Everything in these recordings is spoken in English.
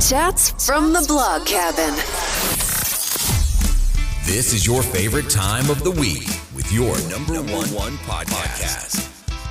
Chats from the Blog Cabin. This is your favorite time of the week with your number one podcast.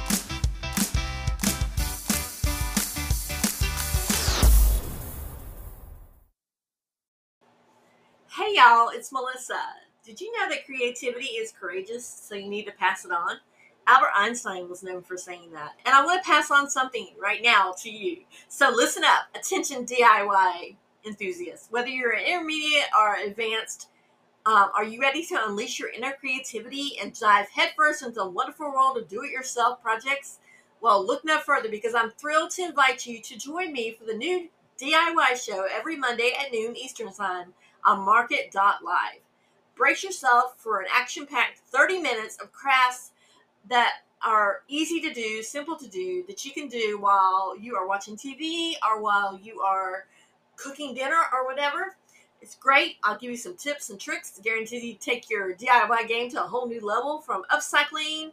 Hey y'all, it's Melissa. Did you know that creativity is courageous, so you need to pass it on? Albert Einstein was known for saying that. And I want to pass on something right now to you. So listen up, attention DIY enthusiasts. Whether you're an intermediate or advanced, are you ready to unleash your inner creativity and dive headfirst into a wonderful world of do-it-yourself projects? Well, look no further, because I'm thrilled to invite you to join me for the new DIY show every Monday at noon Eastern Time on Market.live. Brace yourself for an action-packed 30 minutes of crafts that are easy to do, simple to do, that you can do while you are watching TV or while you are cooking dinner or whatever. It's great. I'll give you some tips and tricks to guarantee you take your DIY game to a whole new level, from upcycling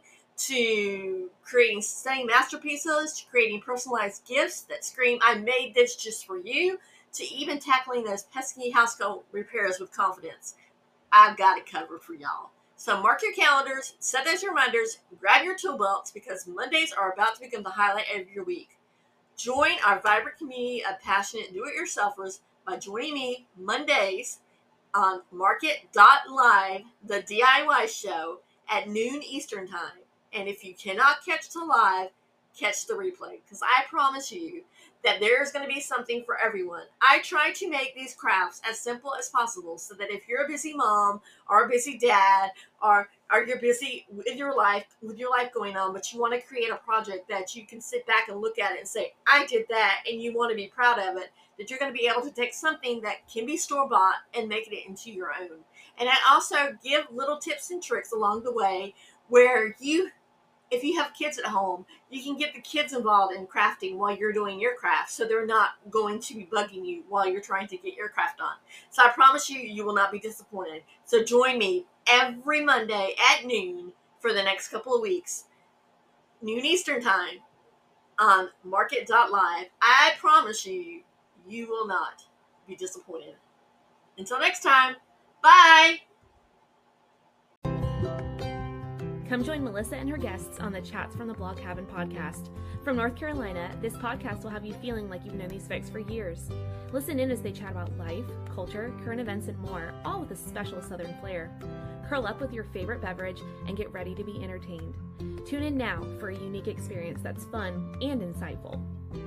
to creating stunning masterpieces, to creating personalized gifts that scream, I made this just for you, to even tackling those pesky household repairs with confidence. I've got it covered for y'all. So mark your calendars, set those reminders, grab your tool belts, because Mondays are about to become the highlight of your week. Join our vibrant community of passionate do-it-yourselfers by joining me Mondays on Market.live, the DIY show, at noon Eastern Time. And if you cannot catch the live, catch the replay, because I promise you that there's going to be something for everyone. I try to make these crafts as simple as possible, so that if you're a busy mom or a busy dad, or you're busy with your life going on, but you want to create a project that you can sit back and look at it and say, I did that, and you want to be proud of it, that you're going to be able to take something that can be store-bought and make it into your own. And I also give little tips and tricks along the way where if you have kids at home, you can get the kids involved in crafting while you're doing your craft, so they're not going to be bugging you while you're trying to get your craft on. So I promise you, you will not be disappointed. So join me every Monday at noon for the next couple of weeks, noon Eastern Time, on Market.live. I promise you, you will not be disappointed. Until next time, bye! Come join Melissa and her guests on the Chats from the Blog Cabin podcast. From North Carolina, this podcast will have you feeling like you've known these folks for years. Listen in as they chat about life, culture, current events, and more, all with a special Southern flair. Curl up with your favorite beverage and get ready to be entertained. Tune in now for a unique experience that's fun and insightful.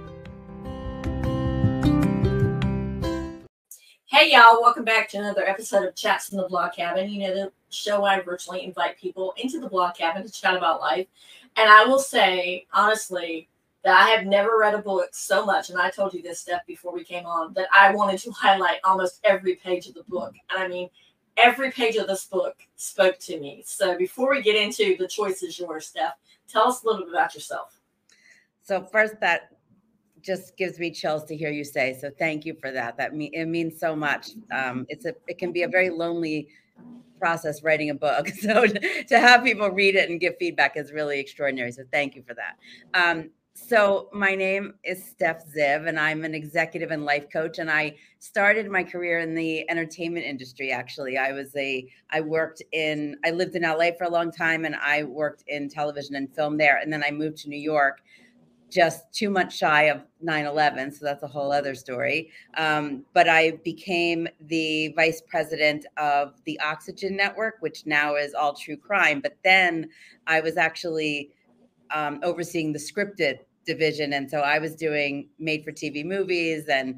Hey y'all, welcome back to another episode of Chats from the Blog Cabin. You know, the show I virtually invite people into the Blog Cabin to chat about life. And I will say, honestly, that I have never read a book so much, and I told you this, Steph, before we came on, that I wanted to highlight almost every page of the book. And I mean, every page of this book spoke to me. So before we get into the choice is yours, Steph, tell us a little bit about yourself. So first, that just gives me chills to hear you say. So thank you for that. It means so much. It can be a very lonely process writing a book. So to have people read it and give feedback is really extraordinary. So thank you for that. So my name is Steph Ziv, and I'm an executive and life coach. And I started my career in the entertainment industry. Actually, I lived in LA for a long time, and I worked in television and film there. And then I moved to New York just 2 months shy of 9/11. So that's a whole other story. But I became the vice president of the Oxygen Network, which now is all true crime. But then I was actually overseeing the scripted division. And so I was doing made for TV movies and,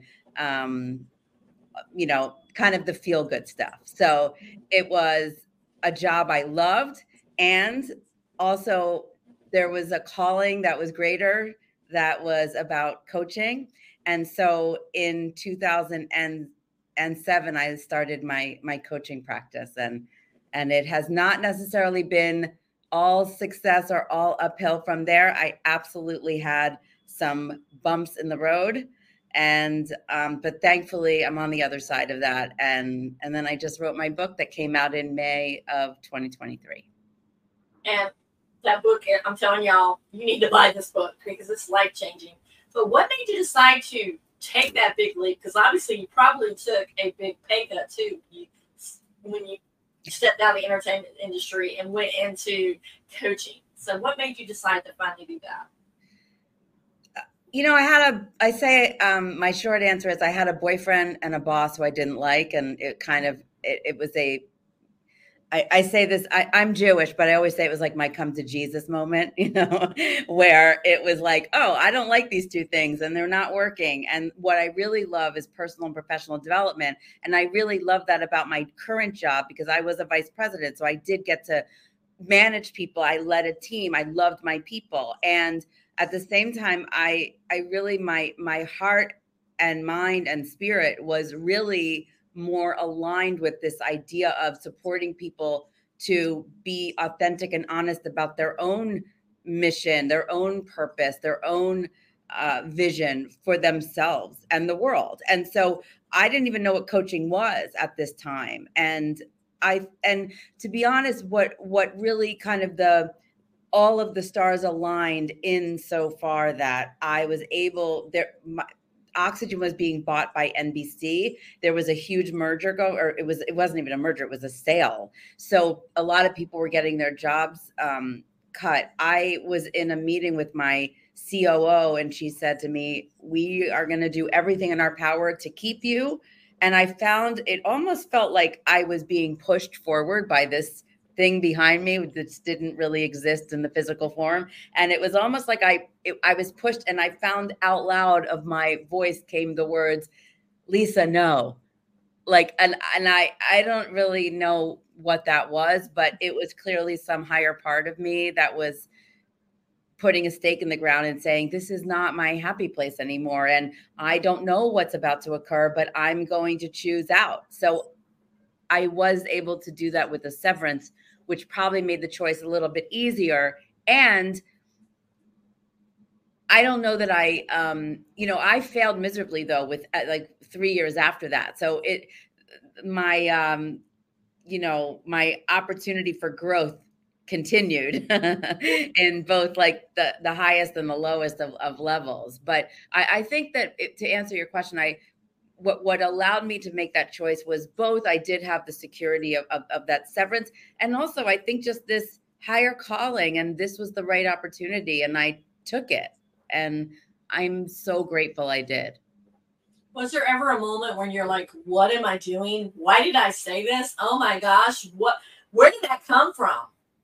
kind of the feel good stuff. So it was a job I loved. And also there was a calling that was greater, that was about coaching. And so in 2007, I started my coaching practice, and it has not necessarily been all success or all uphill from there. I absolutely had some bumps in the road, but thankfully I'm on the other side of that. And then I just wrote my book that came out in May of 2023. And that book, I'm telling y'all, you need to buy this book because it's life-changing. But what made you decide to take that big leap? Because obviously you probably took a big pay cut too when you stepped out of the entertainment industry and went into coaching. So what made you decide to finally do that? You know, my short answer is I had a boyfriend and a boss who I didn't like. And it was I say this, I'm Jewish, but I always say it was like my come to Jesus moment, you know, where it was like, oh, I don't like these two things and they're not working. And what I really love is personal and professional development. And I really love that about my current job because I was a vice president. So I did get to manage people. I led a team. I loved my people. And at the same time, I really, my heart and mind and spirit was really more aligned with this idea of supporting people to be authentic and honest about their own mission, their own purpose, their own vision for themselves and the world. And so I didn't even know what coaching was at this time. And to be honest, what really kind of all of the stars aligned in so far that I was able Oxygen was being bought by NBC. There was a huge merger it wasn't even a merger, it was a sale. So a lot of people were getting their jobs cut. I was in a meeting with my COO and she said to me, we are going to do everything in our power to keep you. And I found it almost felt like I was being pushed forward by this thing behind me that didn't really exist in the physical form. And it was almost like I was pushed, and I found out loud of my voice came the words, Lisa, no. Like, and I don't really know what that was, but it was clearly some higher part of me that was putting a stake in the ground and saying, this is not my happy place anymore. And I don't know what's about to occur, but I'm going to choose out. So I was able to do that with a severance, which probably made the choice a little bit easier. And I don't know that I failed miserably though, with like 3 years after that. So my opportunity for growth continued in both like the highest and the lowest of levels. But I think that to answer your question, what allowed me to make that choice was both I did have the security of that severance. And also I think just this higher calling, and this was the right opportunity and I took it. And I'm so grateful I did. Was there ever a moment when you're like, what am I doing? Why did I say this? Oh my gosh, where did that come from?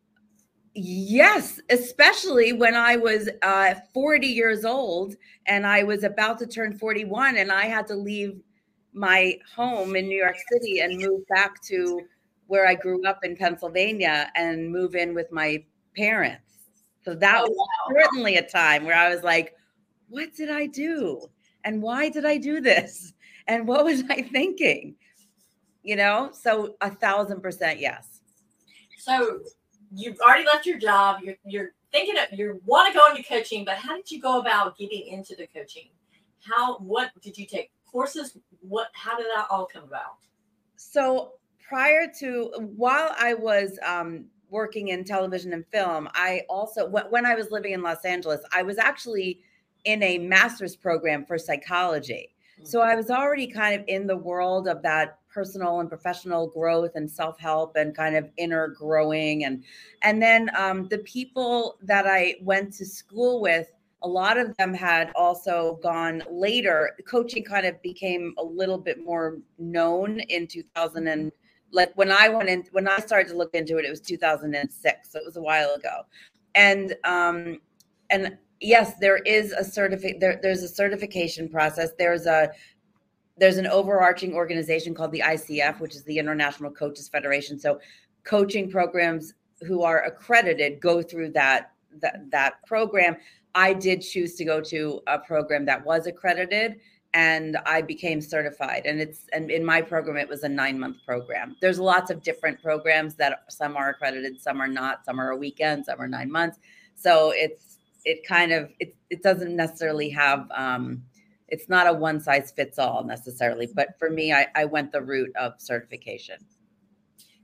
Yes, especially when I was 40 years old and I was about to turn 41 and I had to leave my home in New York City and move back to where I grew up in Pennsylvania and move in with my parents. So that was certainly a time where I was like, what did I do? And why did I do this? And what was I thinking? You know, so 1,000% yes. So you've already left your job. You're thinking you want to go into coaching, but how did you go about getting into the coaching? What did you take courses? How did that all come about? So while I was working in television and film, I also, when I was living in Los Angeles, I was actually in a master's program for psychology. So I was already kind of in the world of that personal and professional growth and self-help and kind of inner growing. And then the people that I went to school with, a lot of them had also gone later. Coaching kind of became a little bit more known in 2000 and like when I started to look into it, it was 2006. So it was a while ago. And yes, there is there's a certification process. There's an overarching organization called the ICF, which is the International Coaches Federation. So coaching programs who are accredited go through that program. I did choose to go to a program that was accredited and I became certified. And in my program, it was a 9-month program. There's lots of different programs that some are accredited, some are not, some are a weekend, some are 9 months. So it doesn't necessarily have, it's not a one size fits all necessarily, but for me, I went the route of certification.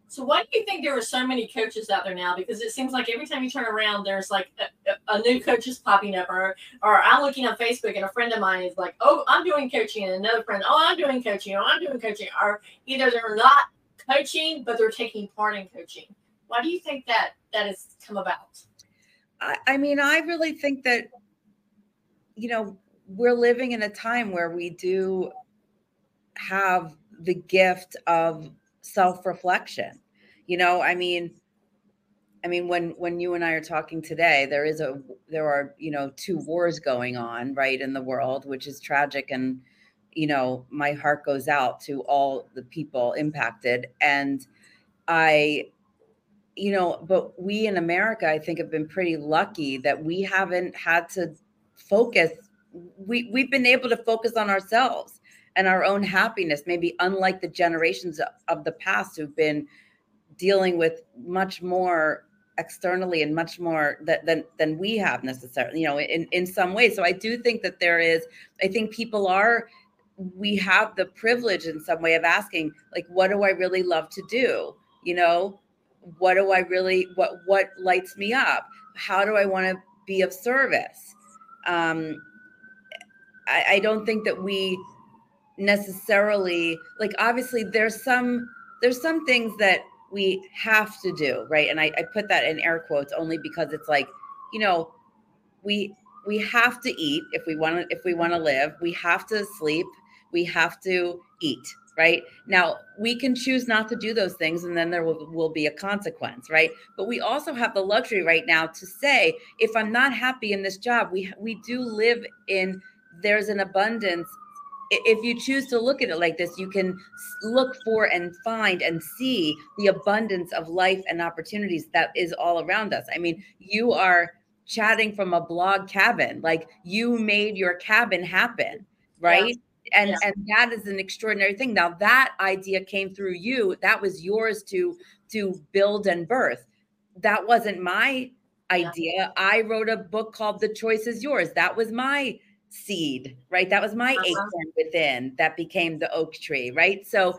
So why do you think there are so many coaches out there now? Because it seems like every time you turn around, there's like a new coach is popping up, or I'm looking on Facebook and a friend of mine is like, oh, I'm doing coaching, and another friend, oh, I'm doing coaching, or either they're not coaching, but they're taking part in coaching. Why do you think that has come about? I mean, I really think that, we're living in a time where we do have the gift of self-reflection. I mean, when you and I are talking today, there are 2 wars going on right in the world, which is tragic. And, my heart goes out to all the people impacted. And but we in America, I think, have been pretty lucky that we haven't had to focus. We've been able to focus on ourselves and our own happiness, maybe unlike the generations of the past who've been dealing with much more externally and much more than we have necessarily, in some ways. So I do think that I think we have the privilege in some way of asking, like, what do I really love to do? What do I really, what lights me up? How do I want to be of service? I don't think that we necessarily, like, obviously there's some things that we have to do, right? And I put that in air quotes only because it's like, we have to eat if we want to live. We have to sleep. We have to eat, right? Now we can choose not to do those things, and then there will be a consequence, right? But we also have the luxury right now to say, if I'm not happy in this job, we do live in, there's an abundance. If you choose to look at it like this, you can look for and find and see the abundance of life and opportunities that is all around us. I mean, you are chatting from a blog cabin, like you made your cabin happen, right? Yeah. And that is an extraordinary thing. Now that idea came through you. That was yours to build and birth. That wasn't my idea. I wrote a book called The Choice Is Yours. That was my seed, right? That was my acorn within that became the oak tree, right? So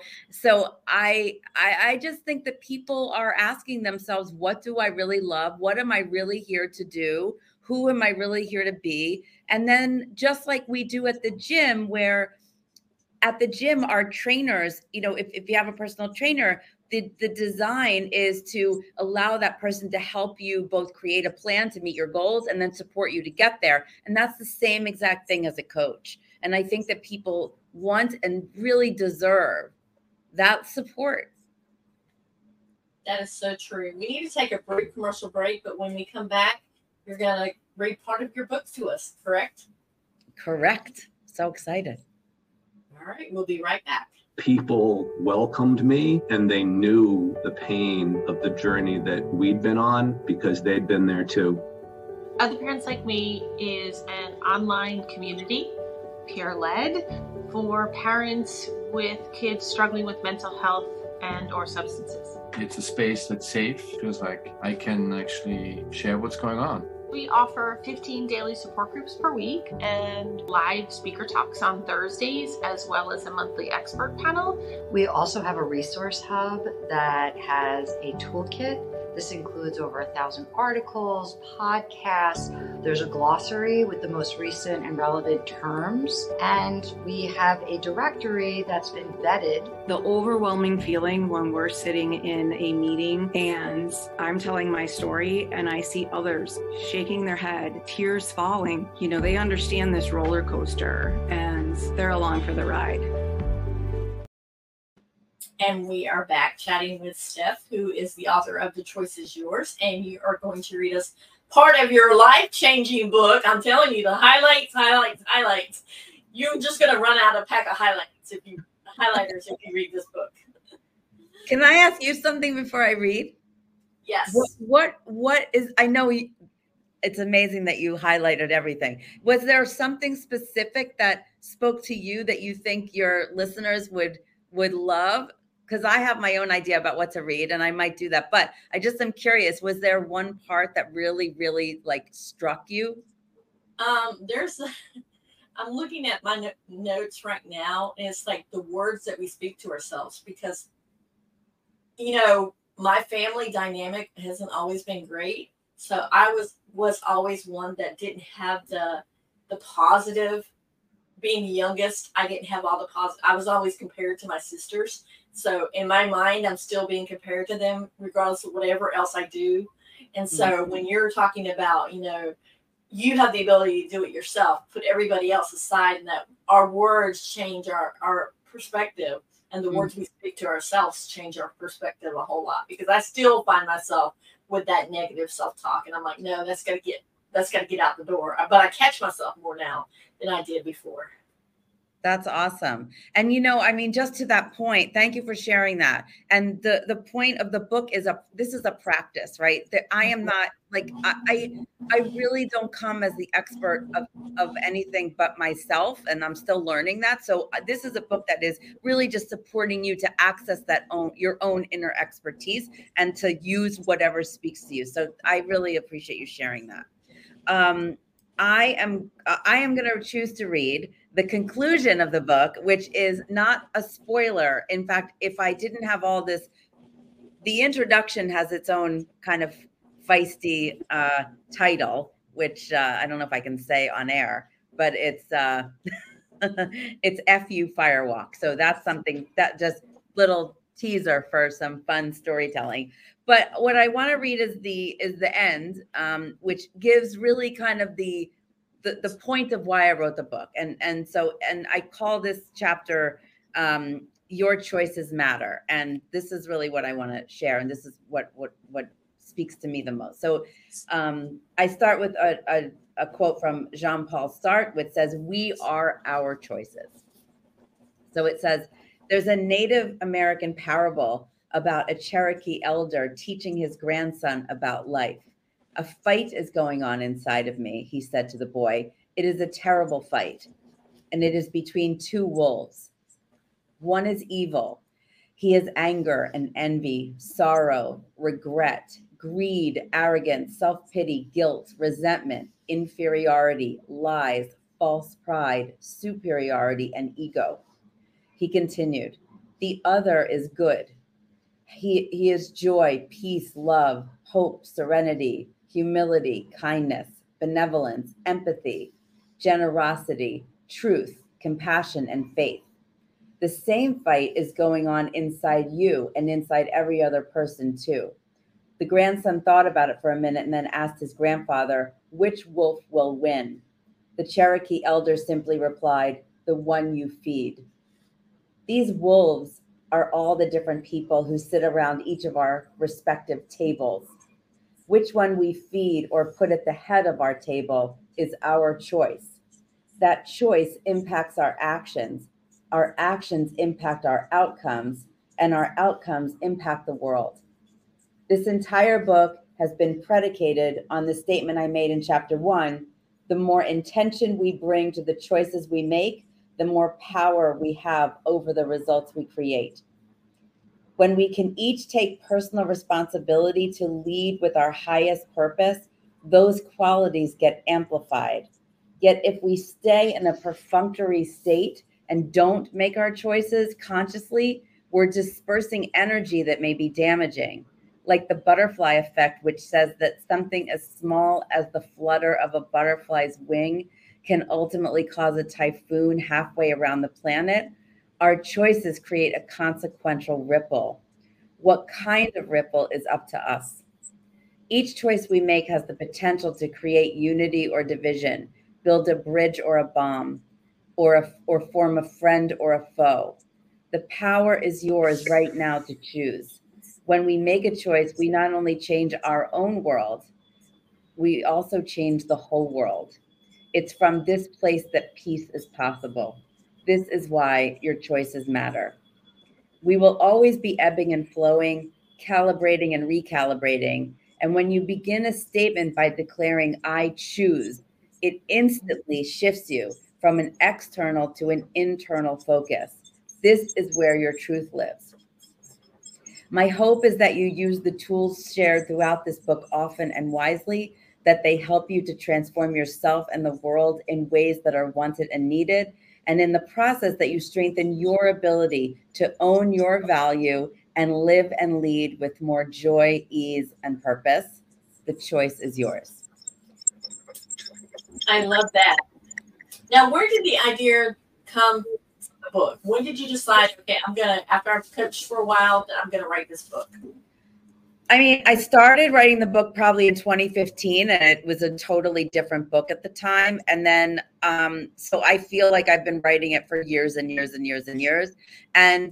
I just think that people are asking themselves, what do I really love? What am I really here to do? Who am I really here to be? And then just like we do at the gym, where at the gym, our trainers, if you have a personal trainer, the design is to allow that person to help you both create a plan to meet your goals and then support you to get there. And that's the same exact thing as a coach. And I think that people want and really deserve that support. That is so true. We need to take a brief commercial break, but when we come back, you're going to read part of your book to us, correct? Correct. So excited. All right. We'll be right back. People welcomed me, and they knew the pain of the journey that we'd been on because they'd been there too. Other Parents Like Me is an online community, peer-led, for parents with kids struggling with mental health and or substances. It's a space that's safe. Feels like I can actually share what's going on. We offer 15 daily support groups per week and live speaker talks on Thursdays, as well as a monthly expert panel. We also have a resource hub that has a toolkit. This includes over 1,000 articles, podcasts. There's a glossary with the most recent and relevant terms. And we have a directory that's been vetted. The overwhelming feeling when we're sitting in a meeting and I'm telling my story and I see others shaking their head, tears falling, they understand this roller coaster and they're along for the ride. And we are back chatting with Steph, who is the author of The Choice Is Yours. And you are going to read us part of your life-changing book. I'm telling you, the highlights. You're just going to run out of pack of highlighters if you read this book. Can I ask you something before I read? Yes. What is, I know it's amazing that you highlighted everything. Was there something specific that spoke to you that you think your listeners would love? Because I have my own idea about what to read and I might do that. But I just am curious, was there one part that really, really like struck you? I'm looking at my notes right now, and it's like the words that we speak to ourselves, because my family dynamic hasn't always been great. So I was always one that didn't have the positive. Being the youngest, I didn't have all the positive. I was always compared to my sisters. So in my mind, I'm still being compared to them, regardless of whatever else I do. And so when you're talking about, you have the ability to do it yourself, put everybody else aside, and that our words change our perspective, and the words we speak to ourselves change our perspective a whole lot, because I still find myself with that negative self-talk, and I'm like, no, that's got to get out the door. But I catch myself more now than I did before. That's awesome. And just to that point, thank you for sharing that. And the point of the book is this is a practice, right? That I am not like, I really don't come as the expert of anything but myself, and I'm still learning that. So this is a book that is really just supporting you to access your own inner expertise and to use whatever speaks to you. So I really appreciate you sharing that. I am going to choose to read the conclusion of the book, which is not a spoiler. In fact, if I didn't have all this, the introduction has its own kind of feisty title, which I don't know if I can say on air, but it's it's FU Firewalk. So that's something that just little teaser for some fun storytelling. But what I want to read is the end, which gives really kind of the point of why I wrote the book. And I call this chapter Your Choices Matter. And this is really what I want to share. And this is what speaks to me the most. So I start with a quote from Jean-Paul Sartre, which says, "We are our choices." So it says, there's a Native American parable about a Cherokee elder teaching his grandson about life. "A fight is going on inside of me," he said to the boy. "It is a terrible fight, and it is between two wolves. One is evil. He has anger and envy, sorrow, regret, greed, arrogance, self-pity, guilt, resentment, inferiority, lies, false pride, superiority, and ego." He continued, "The other is good. He is joy, peace, love, hope, serenity, humility, kindness, benevolence, empathy, generosity, truth, compassion, and faith. The same fight is going on inside you and inside every other person too." The grandson thought about it for a minute and then asked his grandfather, "Which wolf will win?" The Cherokee elder simply replied, "The one you feed." These wolves are all the different people who sit around each of our respective tables. Which one we feed or put at the head of our table is our choice. That choice impacts our actions impact our outcomes, and our outcomes impact the world. This entire book has been predicated on the statement I made in chapter 1. The more intention we bring to the choices we make, the more power we have over the results we create. When we can each take personal responsibility to lead with our highest purpose, those qualities get amplified. Yet if we stay in a perfunctory state and don't make our choices consciously, we're dispersing energy that may be damaging, like the butterfly effect, which says that something as small as the flutter of a butterfly's wing can ultimately cause a typhoon halfway around the planet. Our choices create a consequential ripple. What kind of ripple is up to us? Each choice we make has the potential to create unity or division, build a bridge or a bomb, or form a friend or a foe. The power is yours right now to choose. When we make a choice, we not only change our own world, we also change the whole world. It's from this place that peace is possible. This is why your choices matter. We will always be ebbing and flowing, calibrating and recalibrating. And when you begin a statement by declaring, "I choose," it instantly shifts you from an external to an internal focus. This is where your truth lives. My hope is that you use the tools shared throughout this book often and wisely, that they help you to transform yourself and the world in ways that are wanted and needed. And in the process, that you strengthen your ability to own your value and live and lead with more joy, ease, and purpose. The choice is yours. I love that. Now, where did the idea come from the book? When did you decide, okay, after I've coached for a while, that I'm going to write this book? I mean, I started writing the book probably in 2015, and it was a totally different book at the time. And then, so I feel like I've been writing it for years and years and years and years. And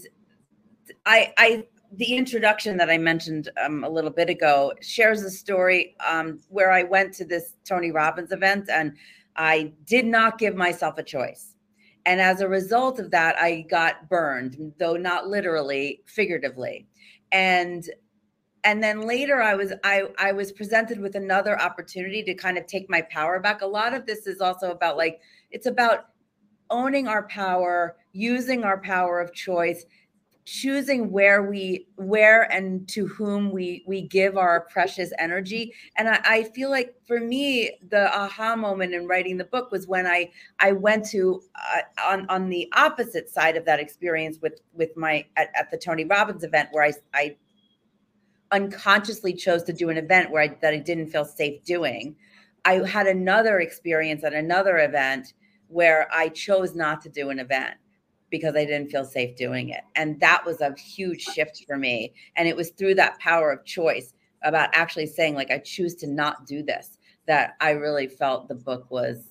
the introduction that I mentioned a little bit ago shares a story where I went to this Tony Robbins event, and I did not give myself a choice. And as a result of that, I got burned, though not literally, figuratively. And then later I was presented with another opportunity to kind of take my power back. A lot of this is also about it's about owning our power, using our power of choice, choosing where and to whom we give our precious energy. And I feel like for me, the aha moment in writing the book was when I went to on the opposite side of that experience with my at the Tony Robbins event, where I unconsciously chose to do an event that I didn't feel safe doing. I had another experience at another event where I chose not to do an event because I didn't feel safe doing it. And that was a huge shift for me. And it was through that power of choice about actually saying, I choose to not do this, that I really felt the book was,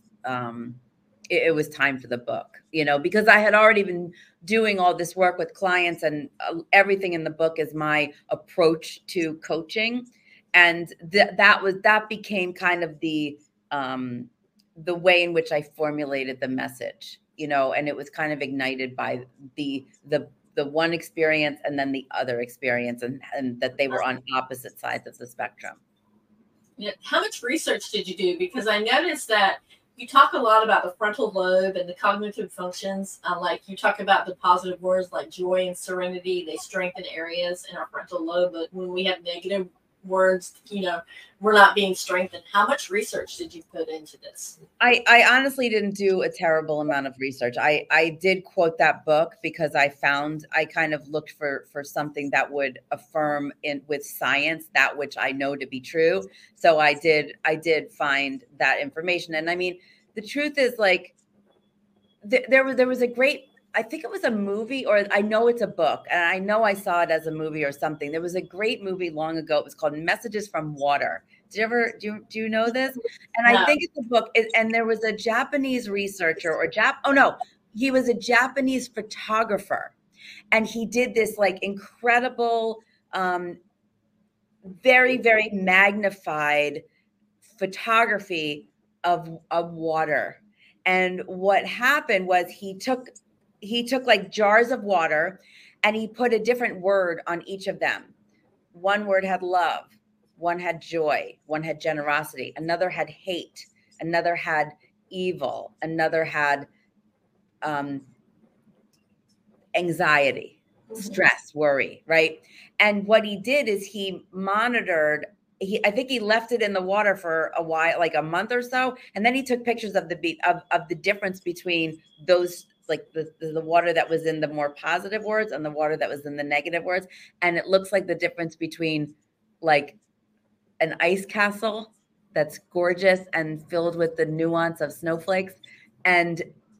it was time for the book, because I had already been doing all this work with clients, and everything in the book is my approach to coaching. And that became kind of the way in which I formulated the message, and it was kind of ignited by the one experience and then the other experience, and that they were on opposite sides of the spectrum. Yeah. How much research did you do? Because I noticed that you talk a lot about the frontal lobe and the cognitive functions. You talk about the positive words like joy and serenity. They strengthen areas in our frontal lobe. But when we have negative words, we're not being strengthened. How much research did you put into this? I honestly didn't do a terrible amount of research. I did quote that book because I kind of looked for something that would affirm with science that which I know to be true. So I did find that information. And I mean, the truth is, there was a great, I think it was a movie, or I know it's a book, and I know I saw it as a movie or something. There was a great movie long ago. It was called Messages from Water. Do you know this? And no. I think it's a book. And there was a Japanese researcher he was a Japanese photographer, and he did this incredible, very, very magnified photography of water. And what happened was he took jars of water, and he put a different word on each of them. One word had love, one had joy, one had generosity, another had hate, another had evil, another had anxiety, stress, worry, right? And what he did is he monitored, I think he left it in the water for a while, a month or so, and then he took pictures of the difference between those, the water that was in the more positive words and the water that was in the negative words. And it looks like the difference between an ice castle that's gorgeous and filled with the nuance of snowflakes, and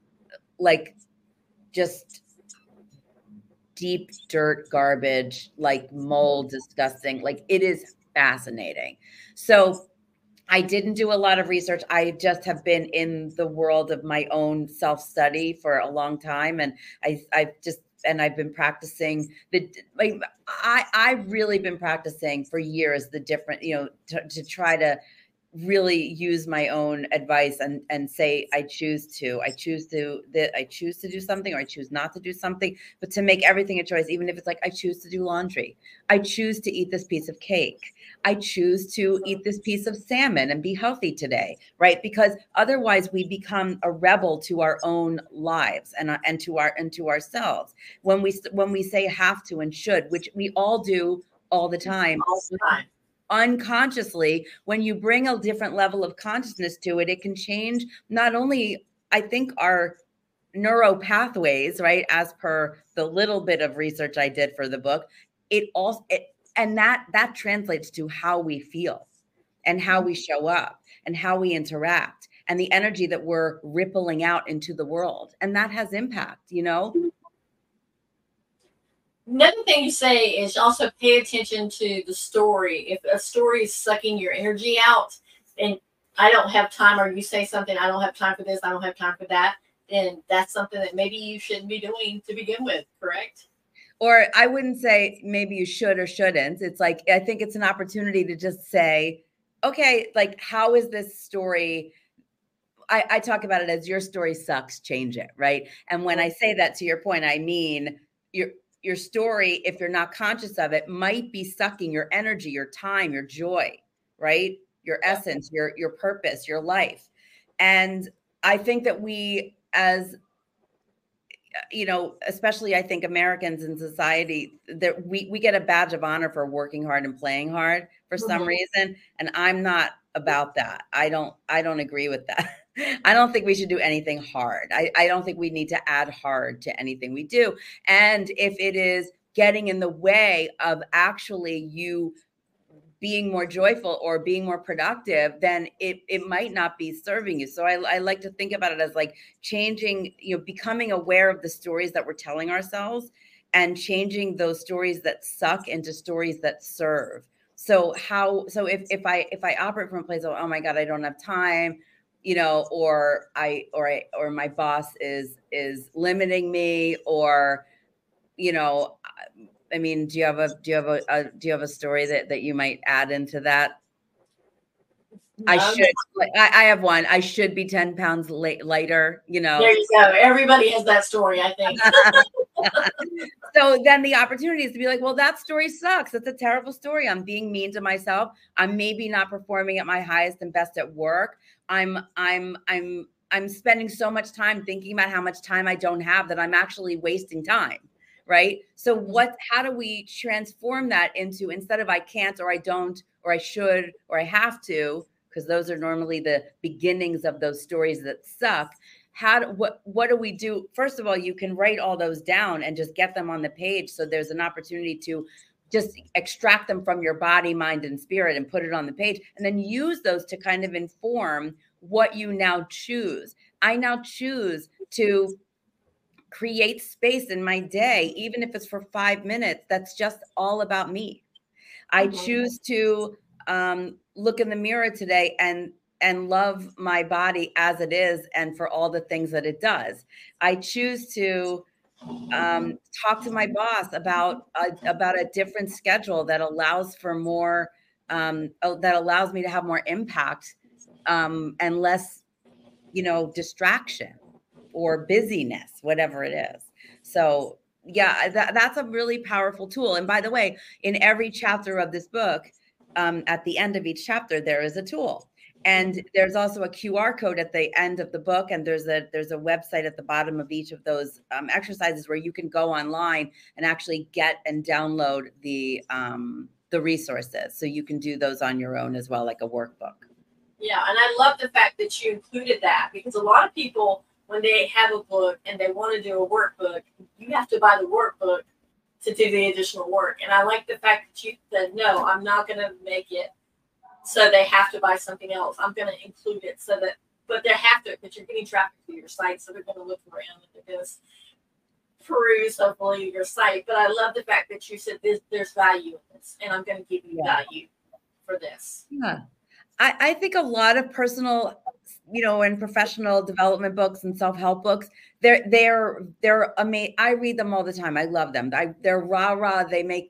just deep dirt, garbage, mold, disgusting. It is fascinating. So I didn't do a lot of research. I just have been in the world of my own self-study for a long time. And I've been practicing I've really been practicing for years, the different, to try to really use my own advice and say, I choose to do something, or I choose not to do something, but to make everything a choice, even if it's I choose to do laundry. I choose to eat this piece of cake. I choose to eat this piece of salmon and be healthy today, right? Because otherwise we become a rebel to our own lives and to ourselves. When we say have to and should, which we all do all the time. Unconsciously, when you bring a different level of consciousness to it, it can change not only, I think, our neuro pathways, right? As per the little bit of research I did for the book, and that translates to how we feel and how we show up and how we interact and the energy that we're rippling out into the world. And that has impact, you know? Another thing you say is also pay attention to the story. If a story is sucking your energy out and I don't have time, or you say something, I don't have time for this, I don't have time for that, then that's something that maybe you shouldn't be doing to begin with, correct? Or I wouldn't say maybe you should or shouldn't. It's like, I think it's an opportunity to just say, okay, like, how is this story? I talk about it as your story sucks, change it, right? And when I say that, to your point, I mean, your story, if you're not conscious of it, might be sucking your energy, your time, your joy, right? Your essence, your purpose, your life. And I think that we, as, you know, especially I think Americans in society, that we get a badge of honor for working hard and playing hard for some reason. And I'm not about that. I don't agree with that. I don't think we should do anything hard. I don't think we need to add hard to anything we do. And if it is getting in the way of actually you being more joyful or being more productive, then it might not be serving you. So I like to think about it as like changing, you know, becoming aware of the stories that we're telling ourselves and changing those stories that suck into stories that serve. So if I operate from a place of, oh my God, I don't have time, you know, or my boss is limiting me, or, you know, I mean, do you have a story that you might add into that? I have one. I should be 10 pounds lighter, you know. There you go. Everybody has that story, I think. So then the opportunity is to be like, well, that story sucks. That's a terrible story. I'm being mean to myself. I'm maybe not performing at my highest and best at work. I'm spending so much time thinking about how much time I don't have that I'm actually wasting time. Right. So how do we transform that into, instead of I can't, or I don't, or I should, or I have to, because those are normally the beginnings of those stories that suck. What do we do? First of all, you can write all those down and just get them on the page. So there's an opportunity to just extract them from your body, mind, and spirit and put it on the page, and then use those to kind of inform what you now choose. I now choose to create space in my day, even if it's for 5 minutes, that's just all about me. I choose to look in the mirror today and love my body as it is and for all the things that it does. I choose to talk to my boss about a different schedule that allows for more, that allows me to have more impact and less, you know, distraction or busyness, whatever it is. So yeah, that's a really powerful tool. And by the way, in every chapter of this book, at the end of each chapter, there is a tool. And there's also a QR code at the end of the book. And there's a website at the bottom of each of those exercises where you can go online and actually get and download the resources. So you can do those on your own as well, like a workbook. Yeah, and I love the fact that you included that, because a lot of people, when they have a book and they want to do a workbook, you have to buy the workbook to do the additional work. And I like the fact that you said, no, I'm not going to make it so they have to buy something else. I'm going to include it so that, but they have to, because you're getting traffic to your site, so they're going to look around and they're going to peruse, hopefully, your site. But I love the fact that you said there's value in this, and I'm going to give you value for this. Yeah. I think a lot of personal, you know, and professional development books and self-help books, they're amazing. I read them all the time. I love them. They're rah-rah.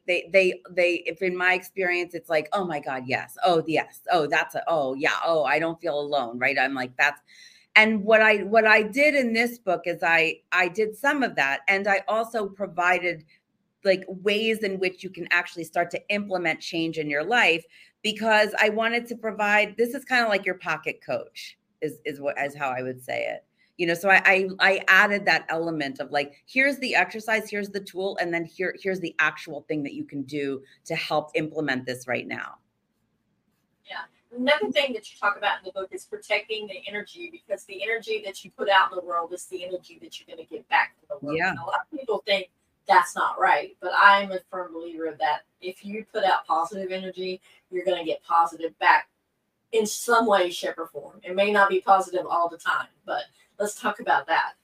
If in my experience, it's like, oh my God, yes. Oh, yes. Oh, oh yeah. Oh, I don't feel alone. Right. I'm like, and what I did in this book is I did some of that. And I also provided like ways in which you can actually start to implement change in your life, because I wanted to provide, this is kind of like your pocket coach is how I would say it. You know, so I added that element of like, here's the exercise, here's the tool, and then here's the actual thing that you can do to help implement this right now. Yeah. Another thing that you talk about in the book is protecting the energy, because the energy that you put out in the world is the energy that you're going to get back to the world. Yeah. And a lot of people think that's not right. But I'm a firm believer that if you put out positive energy, you're going to get positive back in some way, shape, or form. It may not be positive all the time, but let's talk about that.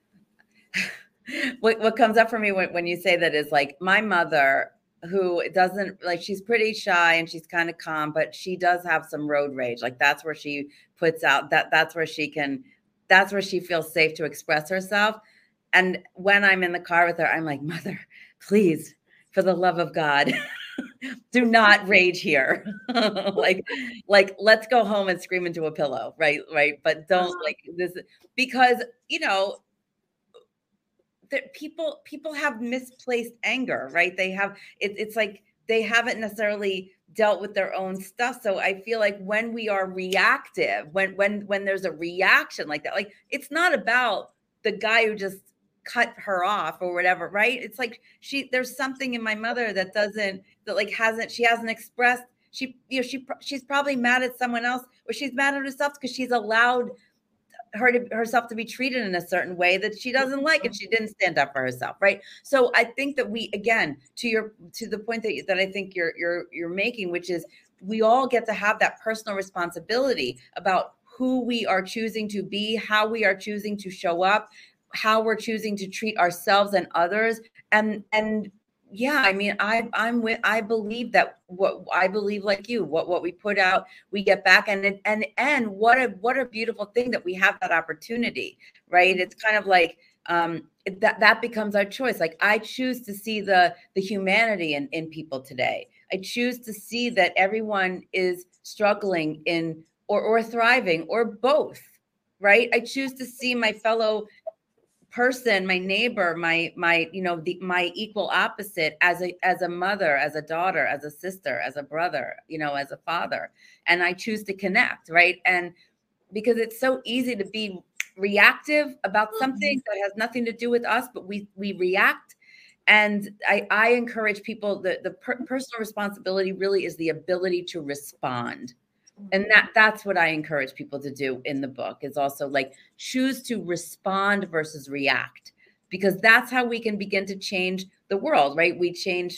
What comes up for me when you say that is like my mother, who doesn't like, she's pretty shy and she's kind of calm, but she does have some road rage. Like that's where she puts out that's where she feels safe to express herself. And when I'm in the car with her, I'm like, Mother, please, for the love of God, do not rage here. like, let's go home and scream into a pillow. Right. But don't like this, because, you know, that people have misplaced anger, right? They have, it's like, they haven't necessarily dealt with their own stuff. So I feel like when we are reactive, when there's a reaction like that, like it's not about the guy who just cut her off or whatever, right? It's like there's something in my mother that hasn't expressed. She's probably mad at someone else, or she's mad at herself because she's allowed herself to be treated in a certain way that she doesn't like, and she didn't stand up for herself, right? So I think that we, again, to the point that I think you're making, which is we all get to have that personal responsibility about who we are choosing to be, how we are choosing to show up, how we're choosing to treat ourselves and others. And yeah, I mean, I believe that I believe like you, what we put out, we get back. And what a beautiful thing that we have that opportunity, right? It's kind of like, that becomes our choice. Like I choose to see the humanity in people today. I choose to see that everyone is struggling or thriving, or both, right? I choose to see my fellow person, my neighbor, my equal opposite as a mother, as a daughter, as a sister, as a brother, as a father. And I choose to connect, right? And because it's so easy to be reactive about something that has nothing to do with us, but we react. And I encourage people that the personal responsibility really is the ability to respond. And that's what I encourage people to do in the book, is also like choose to respond versus react, because that's how we can begin to change the world, right? We change.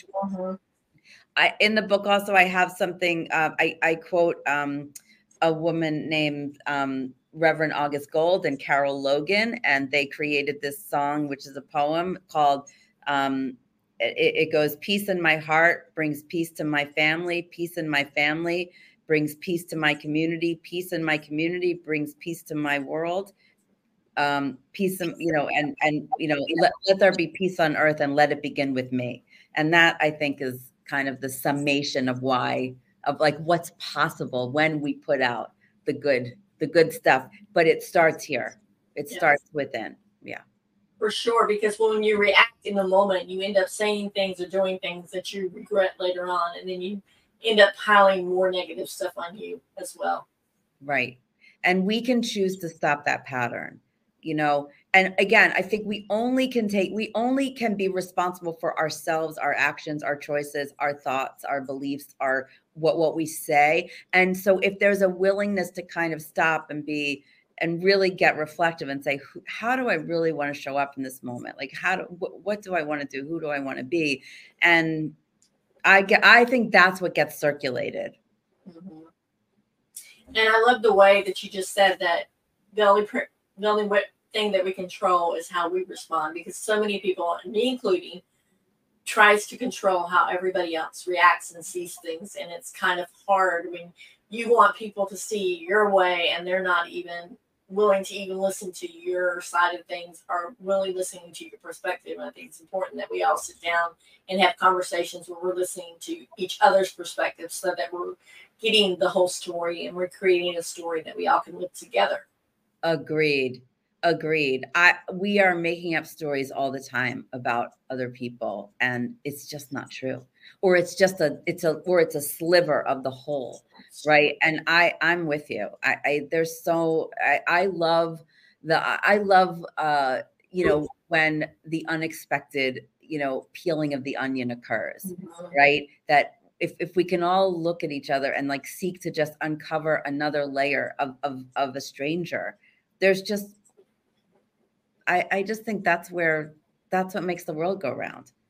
In the book also, I have something, I quote a woman named Reverend August Gold and Carol Logan, and they created this song, which is a poem called, it goes, peace in my heart brings peace to my family, peace in my family brings peace to my community. Peace in my community brings peace to my world. Peace, let there be peace on earth, and let it begin with me. And that, I think, is kind of the summation of what's possible when we put out the good stuff. But it starts here. It starts within. Yeah. For sure, because when you react in the moment, you end up saying things or doing things that you regret later on, and then you end up piling more negative stuff on you as well. Right. And we can choose to stop that pattern, and again, I think we only can be responsible for ourselves, our actions, our choices, our thoughts, our beliefs, our what we say. And so if there's a willingness to kind of stop and really get reflective and say, how do I really want to show up in this moment? Like, what do I want to do? Who do I want to be? And I think that's what gets circulated. Mm-hmm. And I love the way that you just said that the only thing that we control is how we respond, because so many people, me including, tries to control how everybody else reacts and sees things. And it's kind of hard when you want people to see your way and they're not even willing to even listen to your side of things, or really listening to your perspective. And I think it's important that we all sit down and have conversations where we're listening to each other's perspective, so that we're getting the whole story and we're creating a story that we all can live together. Agreed. We are making up stories all the time about other people, and it's just not true. Or it's a sliver of the whole, right? And I'm with you. I love when the unexpected, peeling of the onion occurs, right? That if we can all look at each other and like seek to just uncover another layer of a stranger, there's just, I just think that's what makes the world go round.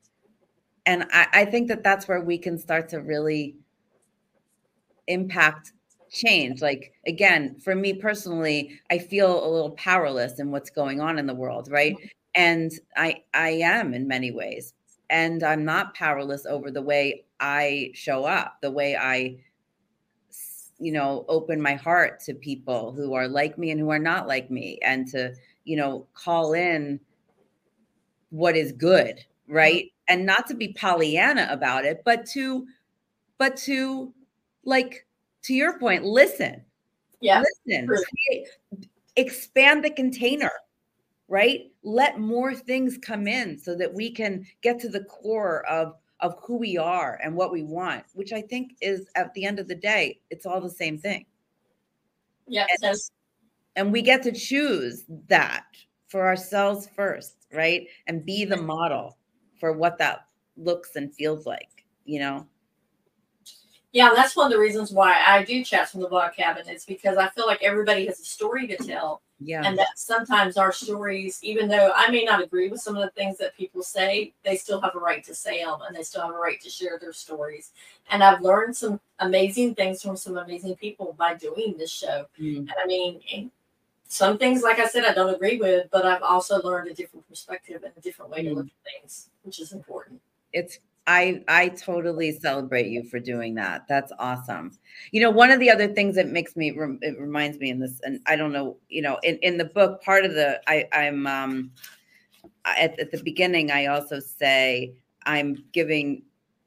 I think that that's where we can start to really impact change. Like, again, for me personally, I feel a little powerless in what's going on in the world, right? And I am in many ways. And I'm not powerless over the way I show up, the way I, open my heart to people who are like me and who are not like me, and to, call in what is good, right? And not to be Pollyanna about it, but to like, to your point, listen, create, expand the container, right? Let more things come in so that we can get to the core of who we are and what we want, which I think is, at the end of the day, it's all the same thing. Yeah. And we get to choose that for ourselves first, right? And be the model for what that looks and feels like, Yeah, that's one of the reasons why I do Chats from the Blog Cabin. It's because I feel like everybody has a story to tell. Yeah. And that sometimes our stories, even though I may not agree with some of the things that people say, they still have a right to say them, and they still have a right to share their stories. And I've learned some amazing things from some amazing people by doing this show. And I mean, some things, like I said, I don't agree with, but I've also learned a different perspective and a different way to look at things, which is important. I totally celebrate you for doing that. That's awesome. One of the other things that makes me, it reminds me in this, and I don't know, in the book, part of the, I'm at the beginning, I also say I'm giving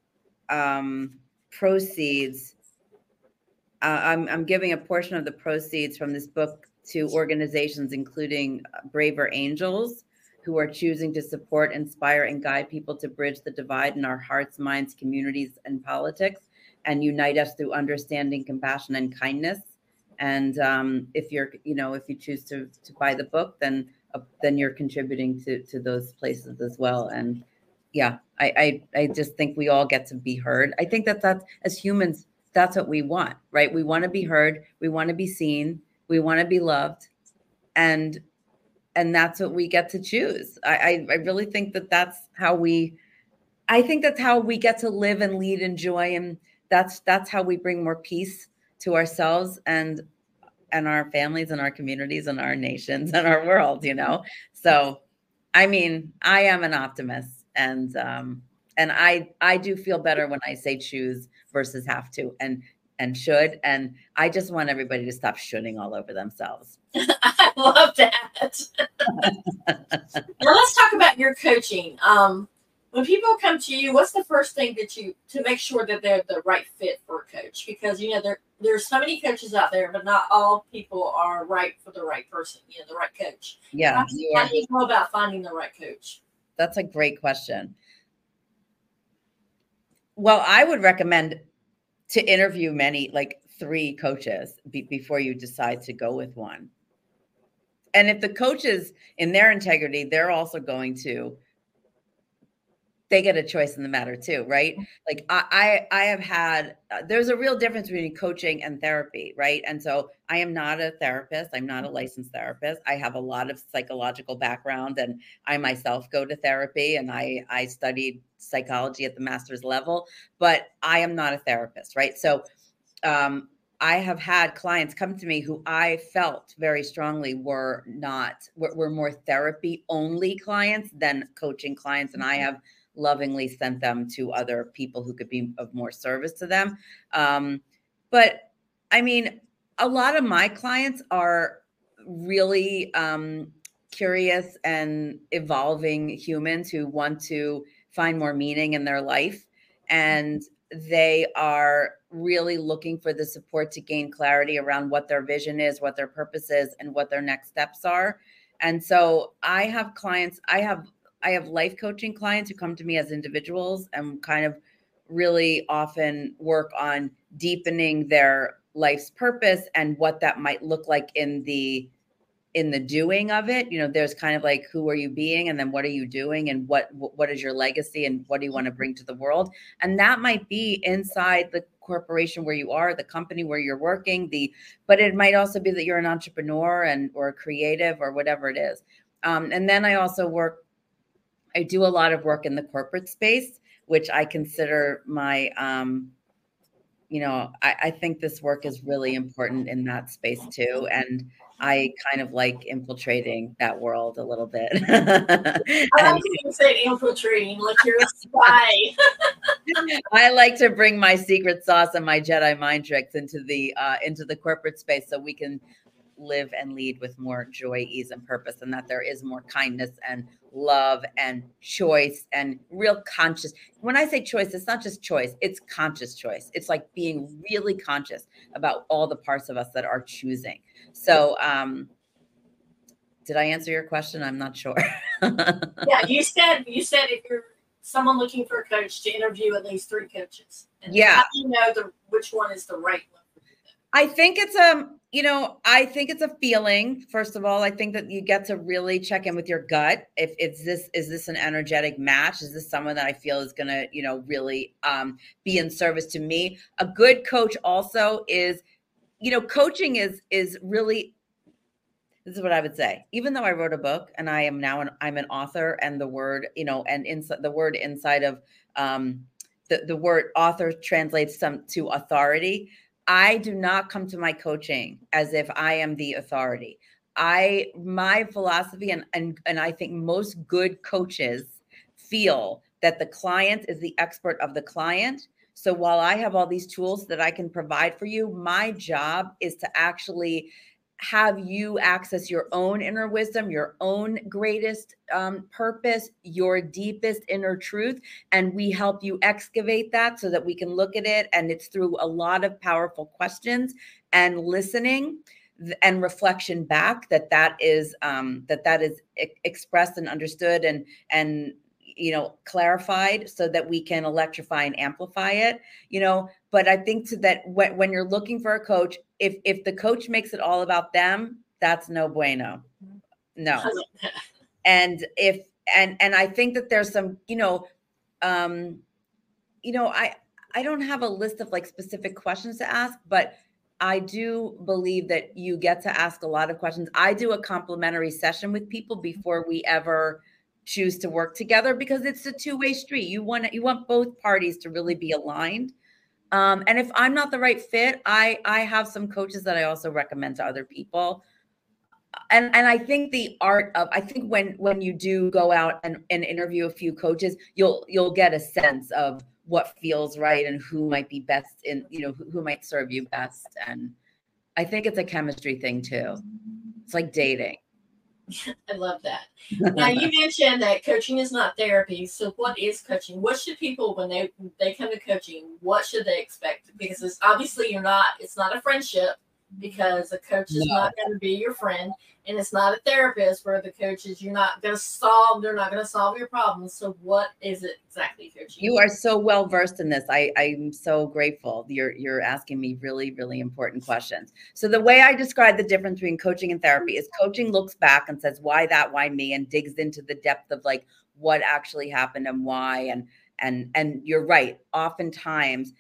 proceeds. I'm giving a portion of the proceeds from this book to organizations, including Braver Angels, who are choosing to support, inspire, and guide people to bridge the divide in our hearts, minds, communities, and politics, and unite us through understanding, compassion, and kindness. And if you choose to buy the book, then you're contributing to those places as well. And yeah, I just think we all get to be heard. I think that's, as humans, that's what we want, right? We want to be heard. We want to be seen. We want to be loved. And that's what we get to choose. I really think that's how we get to live and lead and joy. And that's how we bring more peace to ourselves and our families and our communities and our nations and our world, So, I mean, I am an optimist, and I do feel better when I say choose versus have to and should. And I just want everybody to stop shoulding all over themselves. I love that. Now let's talk about your coaching. When people come to you, what's the first thing to make sure that they're the right fit for a coach? Because there's so many coaches out there, but not all people are right for the right person, the right coach. Yeah. How do you go about finding the right coach? That's a great question. Well, I would recommend to interview 3 coaches before you decide to go with one. And if the coaches, in their integrity, they're also they get a choice in the matter too, right? Like I have had, there's a real difference between coaching and therapy, right? And so I am not a therapist. I'm not a licensed therapist. I have a lot of psychological background, and I myself go to therapy, and I studied psychology at the master's level, but I am not a therapist, right? So I have had clients come to me who I felt very strongly were more therapy only clients than coaching clients. And I have lovingly sent them to other people who could be of more service to them. But I mean, a lot of my clients are really curious and evolving humans who want to find more meaning in their life. And they are really looking for the support to gain clarity around what their vision is, what their purpose is, and what their next steps are. And so I have clients, I have life coaching clients who come to me as individuals and kind of really often work on deepening their life's purpose and what that might look like in the doing of it. There's kind of like, who are you being? And then what are you doing? And what is your legacy? And what do you want to bring to the world? And that might be inside the corporation where you are, the company where you're working, but it might also be that you're an entrepreneur or a creative or whatever it is. And then I also work I do a lot of work in the corporate space, which I consider my, I think this work is really important in that space too. And I kind of like infiltrating that world a little bit. I like you said infiltrating, like you're a spy. I like to bring my secret sauce and my Jedi mind tricks into the corporate space so we can live and lead with more joy, ease, and purpose, and that there is more kindness and love and choice and real conscious. When I say choice, it's not just choice, it's conscious choice. It's like being really conscious about all the parts of us that are choosing. So, did I answer your question? I'm not sure. Yeah, you said if you're someone looking for a coach, to interview at least 3 coaches. And yeah. How do you know which one is the right one? I think it's I think it's a feeling. First of all, I think that you get to really check in with your gut. If is this an energetic match? Is this someone that I feel is going to, really be in service to me? A good coach also is, coaching is really, this is what I would say. Even though I wrote a book and I'm an author, and the word, and inside the word inside of the word author translates to authority. I do not come to my coaching as if I am the authority. My philosophy, and I think most good coaches feel that the client is the expert of the client. So while I have all these tools that I can provide for you, my job is to actually have you access your own inner wisdom, your own greatest purpose, your deepest inner truth. And we help you excavate that so that we can look at it. And it's through a lot of powerful questions and listening and reflection back that is expressed and understood and clarified so that we can electrify and amplify it, but I think that when you're looking for a coach, if the coach makes it all about them, that's no bueno. No. And I think that there's some, I don't have a list of like specific questions to ask, but I do believe that you get to ask a lot of questions. I do a complimentary session with people before we ever choose to work together, because it's a two-way street. You want both parties to really be aligned. And if I'm not the right fit, I have some coaches that I also recommend to other people. And I think the art of, I think when you do go out and interview a few coaches, you'll get a sense of what feels right and who might be best in, who might serve you best. And I think it's a chemistry thing too. It's like dating. I love that. Now, you mentioned that coaching is not therapy. So what is coaching? What should people, when they come to coaching, what should they expect? Because it's obviously it's not a friendship, because a coach is not going to be your friend, and it's not a therapist where the coach is, they're not going to solve your problems. So what is it exactly coaching? You are so well versed in this. I'm so grateful. You're asking me really, really important questions. So the way I describe the difference between coaching and therapy is coaching looks back and says, why that, why me, and digs into the depth of like what actually happened and why. And you're right. Oftentimes,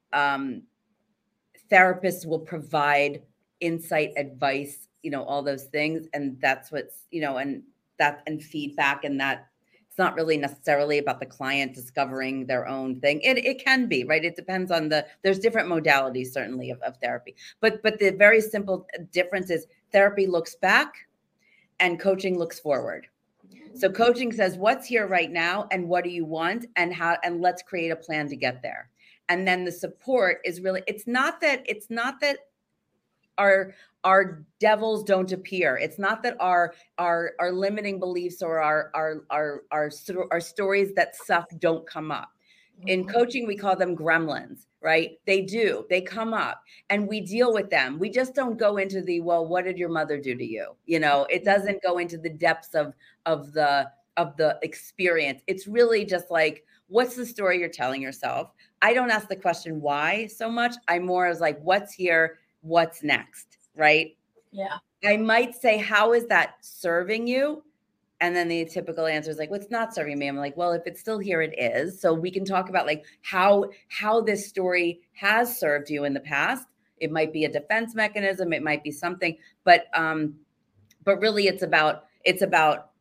therapists will provide insight, advice, all those things. And that's what's, and feedback, and that it's not really necessarily about the client discovering their own thing. It can be, right? It depends on there's different modalities, certainly of therapy, but the very simple difference is therapy looks back and coaching looks forward. So coaching says, what's here right now and what do you want, and let's create a plan to get there. And then the support is really, it's not that our devils don't appear. It's not that our limiting beliefs or our stories that suck don't come up. In coaching, we call them gremlins, right? They come up and we deal with them. We just don't go into well, what did your mother do to you? It doesn't go into the depths of the experience. It's really just like, what's the story you're telling yourself? I don't ask the question why so much. I'm more as like, what's here? What's next? Right? Yeah. I might say, how is that serving you? And then the typical answer is like, well, it's not serving me. I'm like, well, if it's still here, it is. So we can talk about like how this story has served you in the past. It might be a defense mechanism. It might be something, but really it's about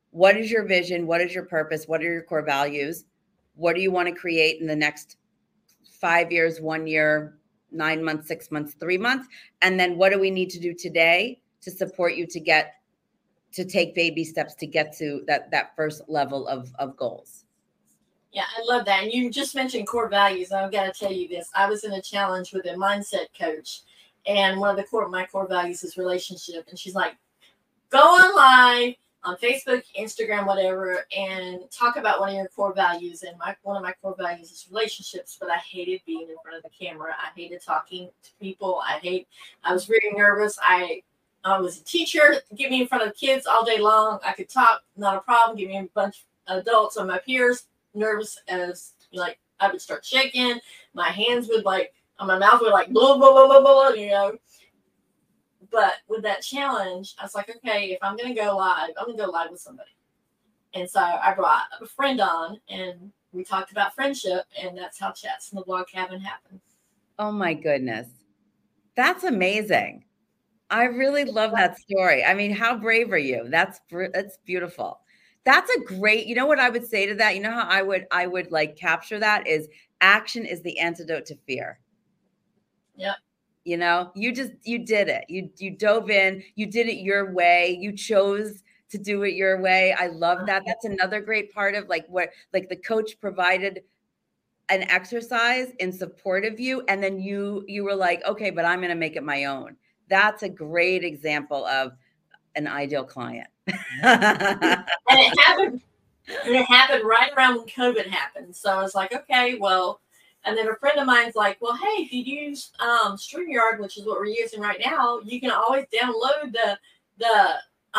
what is your vision? What is your purpose? What are your core values? What do you want to create in the next 5 years, 1 year, 9 months, 6 months, 3 months? And then what do we need to do today to support you to take baby steps to get to that first level of goals? Yeah, I love that. And you just mentioned core values. I've got to tell you this. I was in a challenge with a mindset coach, and one of my core values is relationship. And she's like, go online on Facebook, Instagram, whatever, and talk about one of your core values. And one of my core values is relationships, but I hated being in front of the camera. I hated talking to people. I was very nervous. I was a teacher. Get me in front of kids all day long. I could talk, not a problem. Give me a bunch of adults or my peers. Nervous as like I would start shaking. My hands would my mouth would like blah, blah, blah, blah, blah, you know. But with that challenge, I was like, okay, if I'm going to go live, I'm going to go live with somebody. And so I brought a friend on, and we talked about friendship, and that's how Chats from the Blog Cabin happened. Oh my goodness. That's amazing. I really love that story. I mean, how brave are you? That's beautiful. That's a great, you know what I would say to that? You know how I would like capture that is action is the antidote to fear. Yep. You know, you did it. You dove in, you did it your way. You chose to do it your way. I love that. That's another great part of like the coach provided an exercise in support of you. And then you were like, okay, but I'm going to make it my own. That's a great example of an ideal client. And it happened right around when COVID happened. So I was like, okay, well, and then a friend of mine's like, well, hey, if you use StreamYard, which is what we're using right now, you can always download the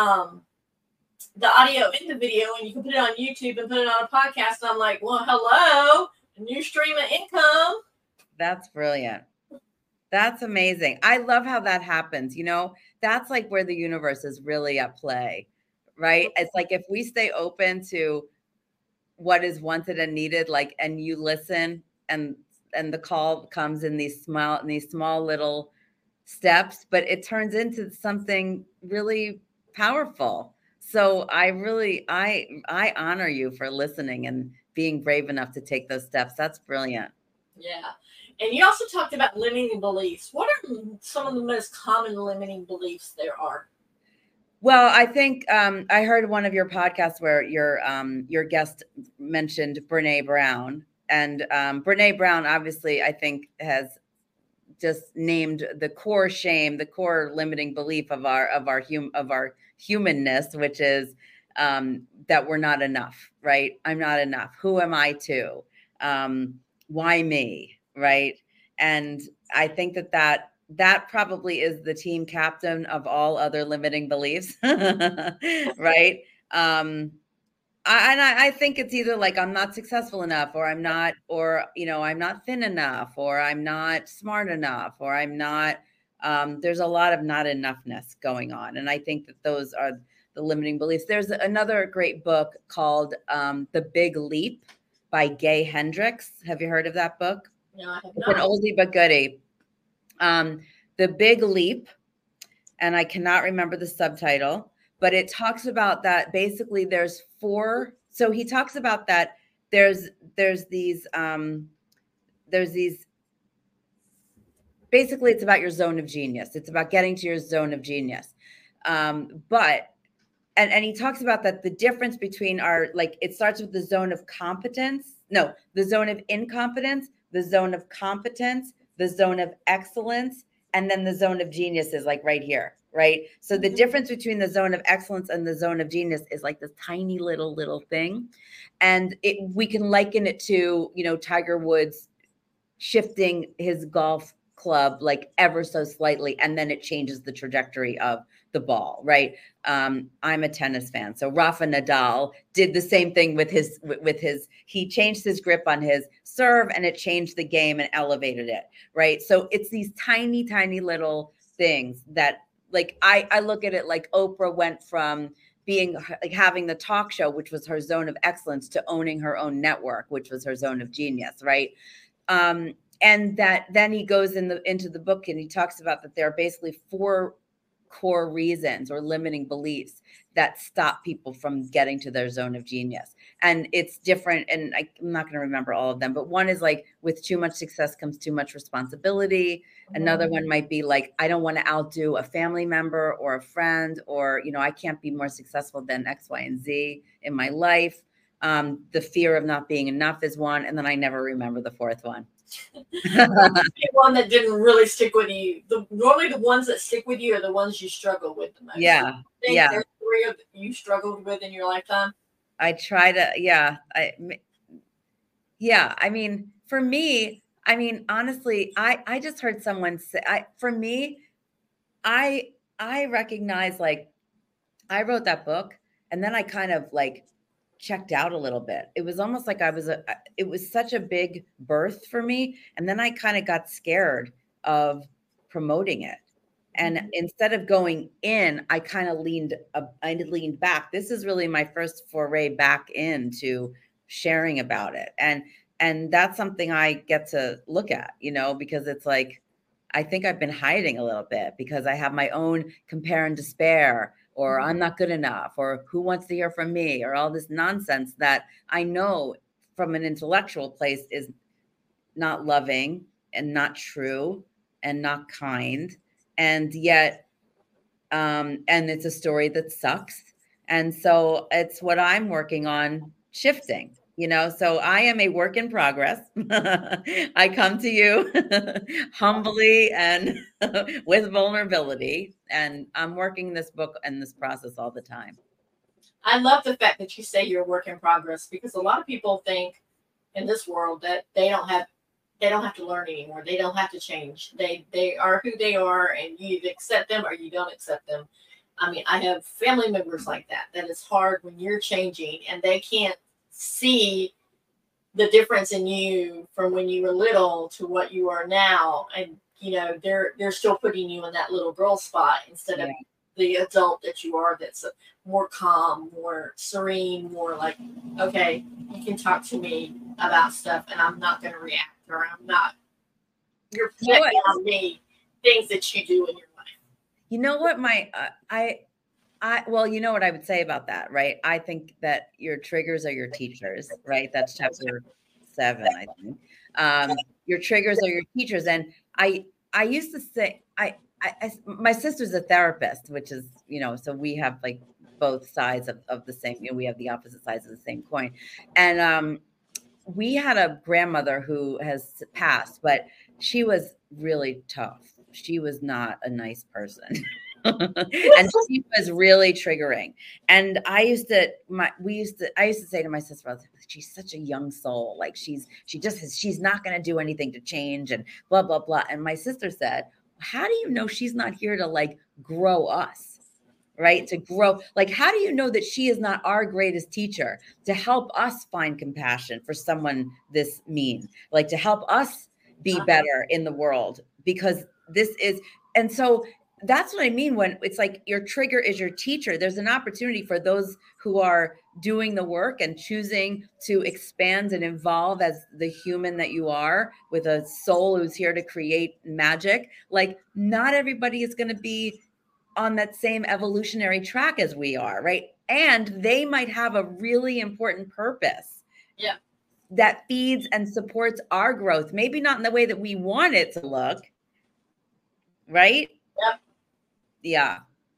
audio in the video, and you can put it on YouTube and put it on a podcast. And I'm like, well, hello, a new stream of income. That's brilliant. That's amazing. I love how that happens. You know, that's like where the universe is really at play, right? It's like if we stay open to what is wanted and needed, like, and you listen, and the call comes in these small little steps, but it turns into something really powerful. So I honor you for listening and being brave enough to take those steps. That's brilliant. Yeah. And you also talked about limiting beliefs. What are some of the most common limiting beliefs there are? Well, I think I heard one of your podcasts where your guest mentioned Brene Brown, and Brene Brown, obviously, I think has just named the core shame, the core limiting belief of our humanness, which is that we're not enough, right? I'm not enough. Who am I to? Why me? Right. And I think that probably is the team captain of all other limiting beliefs. Right. I think it's either like I'm not successful enough, or I'm not, or, you know, I'm not thin enough, or I'm not smart enough, or I'm not, there's a lot of not enoughness going on. And I think that those are the limiting beliefs. There's another great book called The Big Leap by Gay Hendricks. Have you heard of that book? No, I have not. It's an oldie but goodie. The Big Leap, and I cannot remember the subtitle, but it talks about that basically there's four. So he talks about that there's these basically it's about your zone of genius. It's about getting to your zone of genius. But he talks about that the difference between it starts with the zone of competence. No, the zone of incompetence, the zone of competence, the zone of excellence, and then the zone of genius is like right here, right? So the difference between the zone of excellence and the zone of genius is like this tiny little thing. And we can liken it to, you know, Tiger Woods shifting his golf club like ever so slightly, and then it changes the trajectory of the ball, right? I'm a tennis fan. So Rafa Nadal did the same thing with his, he changed his grip on his serve, and it changed the game and elevated it, right? So it's these tiny, tiny little things that, like, I look at it like Oprah went from being like having the talk show, which was her zone of excellence, to owning her own network, which was her zone of genius, right? And that then he goes into the book and he talks about that there are basically four core reasons or limiting beliefs that stop people from getting to their zone of genius. And it's different. And I'm not going to remember all of them, but one is like, with too much success comes too much responsibility. Another one might be like, I don't want to outdo a family member or a friend, or, you know, I can't be more successful than X, Y, and Z in my life. The fear of not being enough is one. And then I never remember the fourth one. One that didn't really stick with you. Normally the ones that stick with you are the ones you struggle with the most. Yeah. Yeah. There's 3 of you struggled with in your lifetime. I try to, I mean, for me, I mean, honestly, I just heard someone say, I recognize, like, I wrote that book and then I kind of like checked out a little bit. It was almost like it was such a big birth for me. And then I kind of got scared of promoting it. And instead of going in, I kind of leaned back. This is really my first foray back into sharing about it. And that's something I get to look at, you know, because it's like, I think I've been hiding a little bit because I have my own compare and despair, or I'm not good enough, or who wants to hear from me, or all this nonsense that I know from an intellectual place is not loving and not true and not kind. And yet, and it's a story that sucks. And so it's what I'm working on shifting, you know, so I am a work in progress. I come to you humbly and with vulnerability, and I'm working this book and this process all the time. I love the fact that you say you're a work in progress, because a lot of people think in this world that they don't have to learn anymore. They don't have to change. They are who they are, and you either accept them or you don't accept them. I mean, I have family members like that it's hard when you're changing and they can't see the difference in you from when you were little to what you are now. And, you know, they're still putting you in that little girl spot instead of the adult that you are, that's more calm, more serene, more like, okay, you can talk to me about stuff and I'm not going to react, or you're projecting on me things that you do in your life. You know what, well, you know what I would say about that, right? I think that your triggers are your teachers, right? That's chapter 7, I think. Your triggers are your teachers. And I used to say, my sister's a therapist, which is, you know, so we have like both sides of the same, you know, we have the opposite sides of the same coin. And we had a grandmother who has passed, but she was really tough. She was not a nice person. And she was really triggering. And I used to say to my sister, she's such a young soul. Like she's not going to do anything to change and blah, blah, blah. And my sister said, how do you know she's not here to like grow us, right? To grow. Like, how do you know that she is not our greatest teacher to help us find compassion for someone this mean, like to help us be better in the world? Because this is, and so that's what I mean when it's like your trigger is your teacher. There's an opportunity for those who are doing the work and choosing to expand and evolve as the human that you are, with a soul who's here to create magic. Like, not everybody is going to be on that same evolutionary track as we are, right? And they might have a really important purpose. Yeah. That feeds and supports our growth. Maybe not in the way that we want it to look. Right? Yep. Yeah.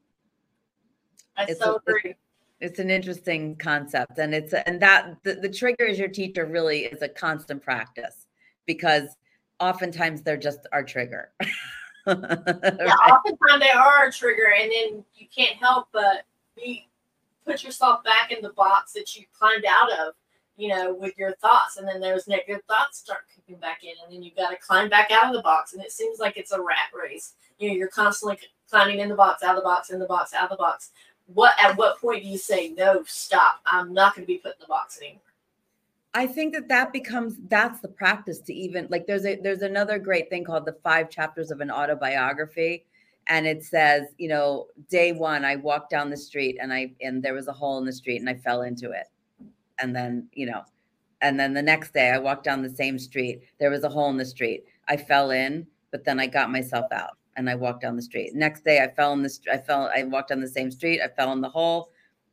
I so agree. It's an interesting concept, and the trigger is your teacher really is a constant practice, because oftentimes they're just our trigger. Yeah, oftentimes they are a trigger, and then you can't help but put yourself back in the box that you climbed out of, you know, with your thoughts, and then those negative thoughts start kicking back in, and then you've got to climb back out of the box, and it seems like it's a rat race. You know, you're constantly climbing in the box, out of the box, in the box, out of the box. At what point do you say, no, stop, I'm not going to be put in the box anymore? I think that's the practice to even, like, there's another great thing called the 5 chapters of an autobiography. And it says, you know, day 1, I walked down the street and there was a hole in the street and I fell into it. And then, you know, and then the next day I walked down the same street. There was a hole in the street. I fell in, but then I got myself out. and I walked down the street. Next day, I walked down the same street. I fell in the hole.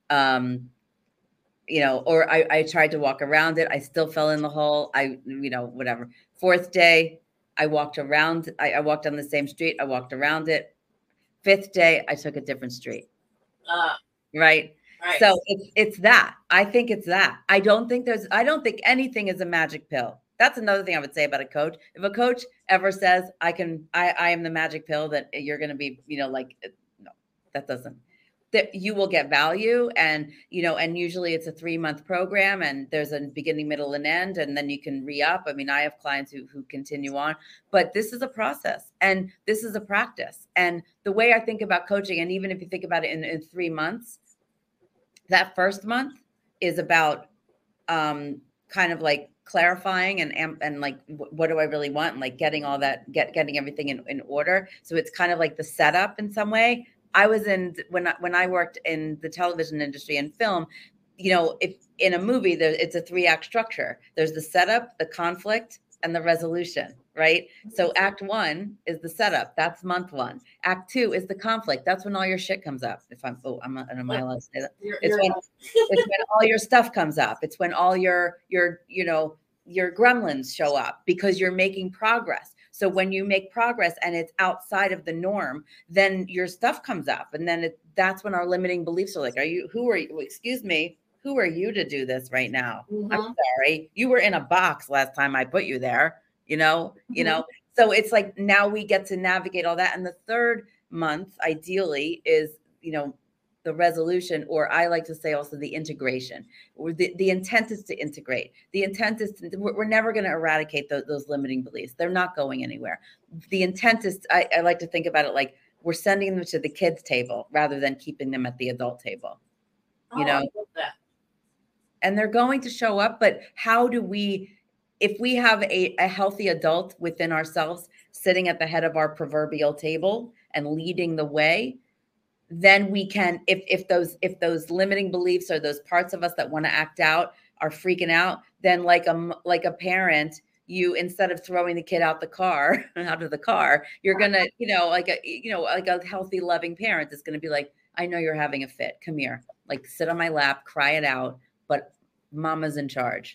Or I tried to walk around it. I still fell in the hole. Whatever. Fourth day, I walked around. I walked down the same street. I walked around it. Fifth day, I took a different street. Right. So it's that. I think it's that. I don't think anything is a magic pill. That's another thing I would say about a coach. If a coach ever says I am the magic pill that you're going to be, no, that doesn't. That you will get value, and usually it's a 3-month program, and there's a beginning, middle, and end, and then you can re-up. I mean, I have clients who continue on, but this is a process and this is a practice. And the way I think about coaching, and even if you think about it in 3 months, that first month is about kind of like clarifying and like, what do I really want? And like getting all that, getting everything in order. So it's kind of like the setup in some way. I was when I worked in the television industry and film, if in a movie, it's a 3-act structure. There's the setup, the conflict, and the resolution, right? So act 1 is the setup. That's month 1. Act 2 is the conflict. That's when all your shit comes up. Am I allowed to say that? It's when all your stuff comes up. It's when all your gremlins show up because you're making progress. So when you make progress and it's outside of the norm, then your stuff comes up. And then that's when our limiting beliefs are like, who are you to do this right now? Mm-hmm. I'm sorry. You were in a box last time I put you there, mm-hmm. So it's like, now we get to navigate all that. And the third month, ideally, is, the resolution, or I like to say also the integration. The intent is to integrate. The intent is we're never going to eradicate those limiting beliefs. They're not going anywhere. The intent is, I like to think about it like we're sending them to the kids' table rather than keeping them at the adult table. I love that. And they're going to show up, but how do we, if we have a healthy adult within ourselves sitting at the head of our proverbial table and leading the way, then we can, if those limiting beliefs or those parts of us that want to act out are freaking out, then like a parent, you, instead of throwing the kid out of the car, you're gonna, like a healthy, loving parent is gonna be like, I know you're having a fit. Come here, like sit on my lap, cry it out, but mama's in charge,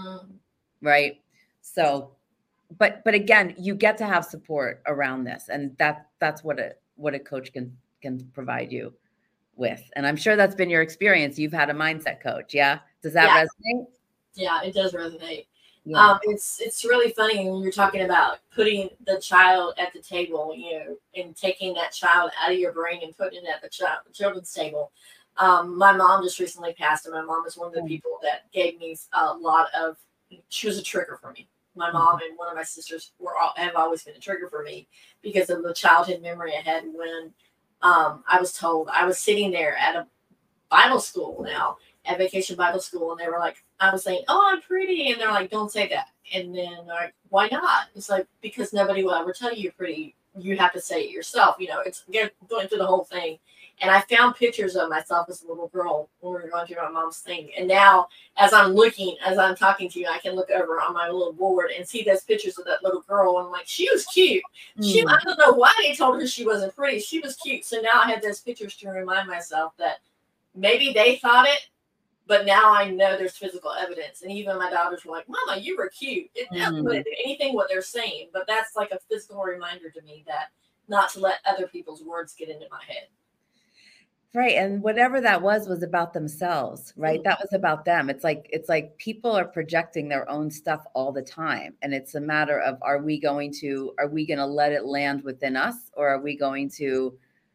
right? So, but again, you get to have support around this, and that's what a coach can provide you with. And I'm sure that's been your experience. You've had a mindset coach. Yeah. Does that resonate? Yeah, it does resonate. Yeah. It's really funny when you're talking about putting the child at the table, and taking that child out of your brain and putting it at the children's table. My mom just recently passed, and my mom is one of the people that gave me a lot of, she was a trigger for me. My mom and one of my sisters have always been a trigger for me because of the childhood memory I had when I was told, I was sitting there at a Bible school now, at Vacation Bible School, and they were like, I was saying, oh, I'm pretty. And they're like, don't say that. And then they're like, why not? It's like, because nobody will ever tell you you're pretty. You have to say it yourself. It's going through the whole thing. And I found pictures of myself as a little girl when we were going through my mom's thing. And now, as I'm talking to you, I can look over on my little board and see those pictures of that little girl. And I'm like, she was cute. I don't know why they told her she wasn't pretty. She was cute. So now I have those pictures to remind myself that maybe they thought it, but now I know there's physical evidence. And even my daughters were like, Mama, you were cute. It doesn't do anything what they're saying, but that's like a physical reminder to me that not to let other people's words get into my head. Right. And whatever that was about themselves, right? Mm-hmm. That was about them. It's like people are projecting their own stuff all the time. And it's a matter of, are we going to let it land within us, or are we going to,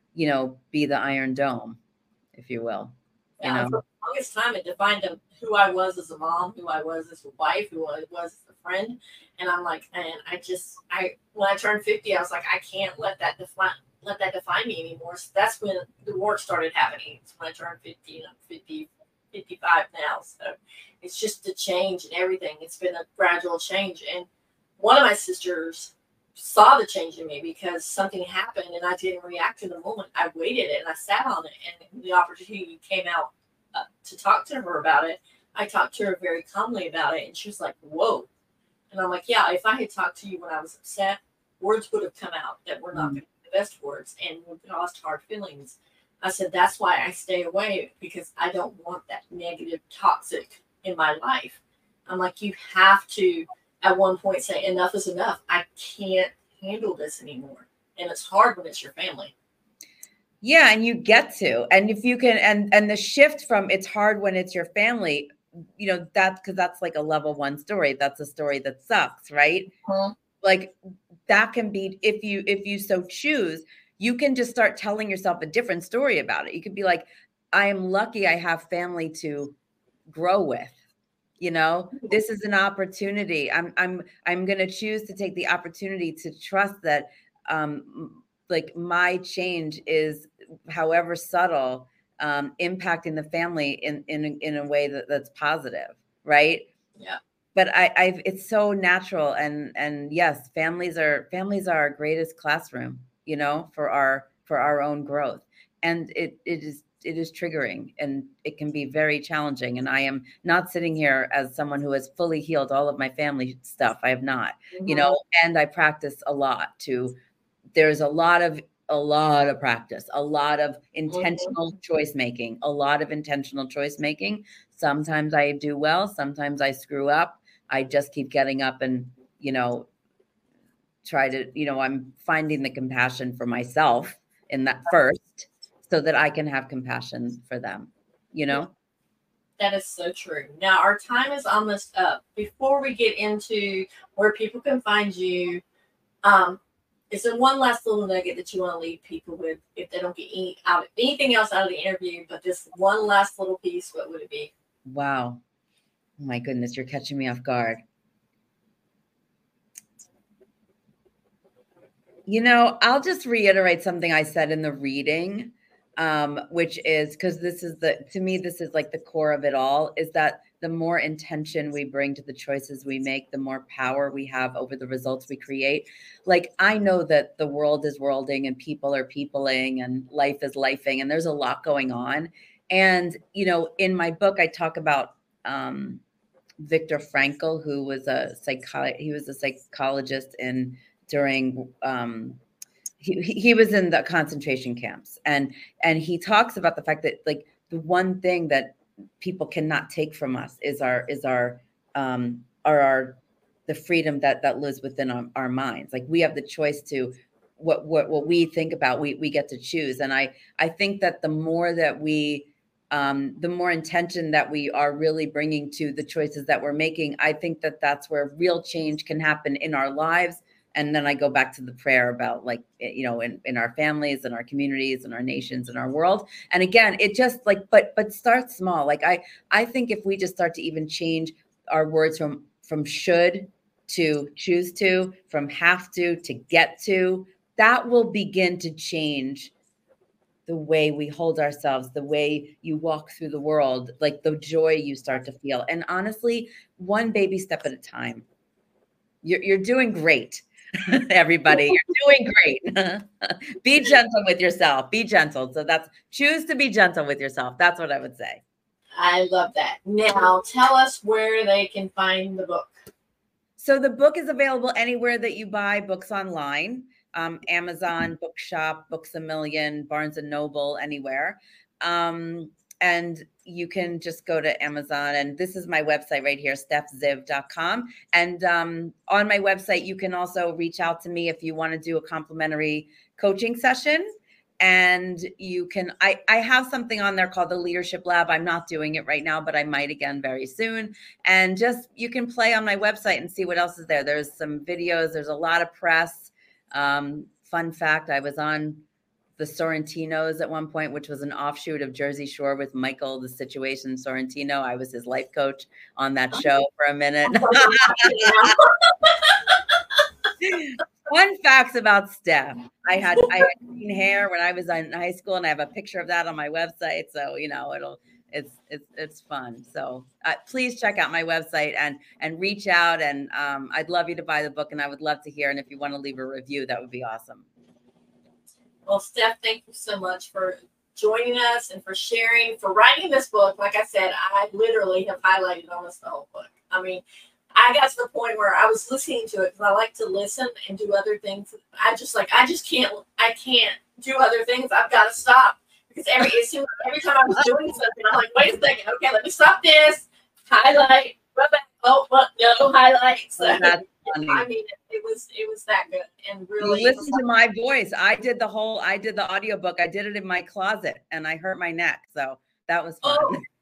be the Iron Dome, if you will? Yeah, for the longest time it defined who I was as a mom, who I was as a wife, who I was as a friend. And I'm like, man, when I turned 50, I was like, I can't let that define me anymore. So that's when the work started happening. It's when I turned 50, and I'm 55 now. So it's just the change and everything. It's been a gradual change. And one of my sisters saw the change in me because something happened and I didn't react in the moment. I waited and I sat on it, and the opportunity came out to talk to her about it. I talked to her very calmly about it, and she was like, whoa. And I'm like, yeah, if I had talked to you when I was upset, words would have come out that were not going to be the best words and would cause hard feelings. I said, that's why I stay away, because I don't want that negative, toxic in my life. I'm like, you have to, at one point, say enough is enough. I can't handle this anymore. And it's hard when it's your family. Yeah, and you get to. And if you can, and the shift from it's hard when it's your family, you know, that's because that's like a level 1 story. That's a story that sucks, right? Like that can be, if you so choose, you can just start telling yourself a different story about it. You could be like, I am lucky I have family to grow with. You know, this is an opportunity. I'm going to choose to take the opportunity to trust that, like my change is, however subtle, impacting the family in a way that's positive, right? Yeah. But it's so natural, and yes, families are our greatest classroom, you know, for our own growth, and it is triggering, and it can be very challenging. And I am not sitting here as someone who has fully healed all of my family stuff. I have not, you know, and I practice a lot too. There's a lot of practice, a lot of intentional choice making, Sometimes I do well, sometimes I screw up. I just keep getting up and, you know, try to, you know, I'm finding the compassion for myself in that first, so that I can have compassion for them, you know? That is so true. Now, our time is almost up. Before we get into where people can find you, is there one last little nugget that you want to leave people with if they don't get anything else out of the interview, but this one last little piece? What would it be? Wow. Oh my goodness, you're catching me off guard. You know, I'll just reiterate something I said in the reading, which is, because to me, this is like the core of it all, is that the more intention we bring to the choices we make, the more power we have over the results we create. Like, I know that the world is worlding and people are peopling and life is lifing, and there's a lot going on. And, you know, in my book, I talk about Viktor Frankl, who was a psychologist during he was in the concentration camps, and he talks about the fact that, like, the one thing that people cannot take from us is the freedom that lives within our minds. Like, we have the choice to what we think about, we get to choose. And I think that the more that the more intention that we are really bringing to the choices that we're making, I think that that's where real change can happen in our lives. And then I go back to the prayer about, like, you know, in our families and our communities and our nations and our world. And again, it just like, but start small. Like, I think if we just start to even change our words from should to choose to, from have to get to, that will begin to change the way we hold ourselves, the way you walk through the world, like the joy you start to feel. And honestly, one baby step at a time. You're doing great. Everybody, you're doing great. Be gentle with yourself. Be gentle. So choose to be gentle with yourself. That's what I would say. I love that. Now, tell us where they can find the book. So the book is available anywhere that you buy books online. Amazon, Bookshop, Books A Million, Barnes & Noble, anywhere. And you can just go to Amazon, and this is my website right here, stephziv.com. And on my website, you can also reach out to me if you want to do a complimentary coaching session. And you can, I have something on there called the Leadership Lab. I'm not doing it right now, but I might again very soon. And just, you can play on my website and see what else is there. There's some videos. There's a lot of press. Fun fact, I was on the Sorrentinos at one point, which was an offshoot of Jersey Shore with Michael, the Situation Sorrentino. I was his life coach on that show for a minute. Fun facts about Steph. I had green hair when I was in high school, and I have a picture of that on my website. So, you know, it's fun. So please check out my website and reach out. And I'd love you to buy the book, and I would love to hear. And if you want to leave a review, that would be awesome. Well, Steph, thank you so much for joining us and for sharing, for writing this book. Like I said, I literally have highlighted almost the whole book. I mean, I got to the point where I was listening to it because I like to listen and do other things. I can't do other things. I've got to stop because every time I was doing something, I'm like, wait a second, okay, let me stop this. Highlight, no highlight. So, that's funny. I mean, it was that good and really. You listen to my voice. I did the audiobook. I did it in my closet and I hurt my neck, so that was fun.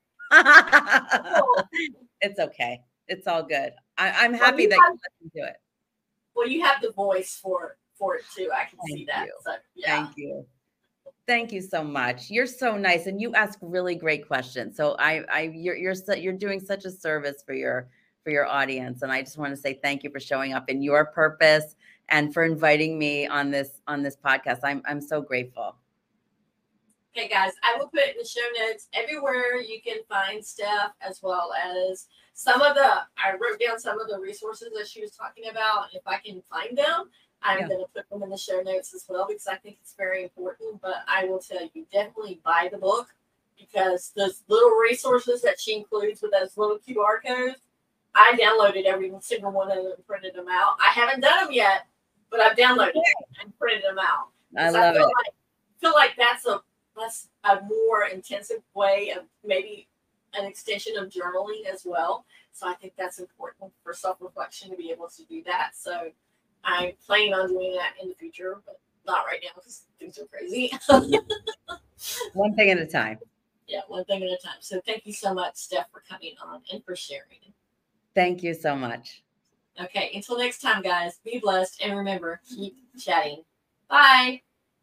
It's okay. It's all good. I'm happy that you listened to it. Well, you have the voice for it too. I can see that. So, yeah. Thank you. Thank you so much. You're so nice, and you ask really great questions. So you're doing such a service for your audience, and I just want to say thank you for showing up in your purpose and for inviting me on this podcast. I'm so grateful. Okay, guys, I will put in the show notes everywhere you can find Steph, as well as I wrote down some of the resources that she was talking about. If I can find them, I'm going to put them in the show notes as well because I think it's very important. But I will tell you, definitely buy the book because those little resources that she includes with those little QR codes, I downloaded every single one of them and printed them out. I haven't done them yet, but I've downloaded them and printed them out. I love it. I feel like that's a more intensive way of maybe an extension of journaling as well. So I think that's important for self-reflection to be able to do that. So I'm planning on doing that in the future, but not right now because things are crazy. One thing at a time. Yeah, one thing at a time. So thank you so much, Steph, for coming on and for sharing. Thank you so much. Okay, until next time, guys, be blessed and remember, keep chatting. Bye.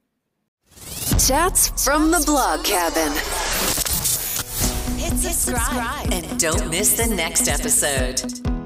Chats from the Blog Cabin. Hit subscribe and don't miss the next episode.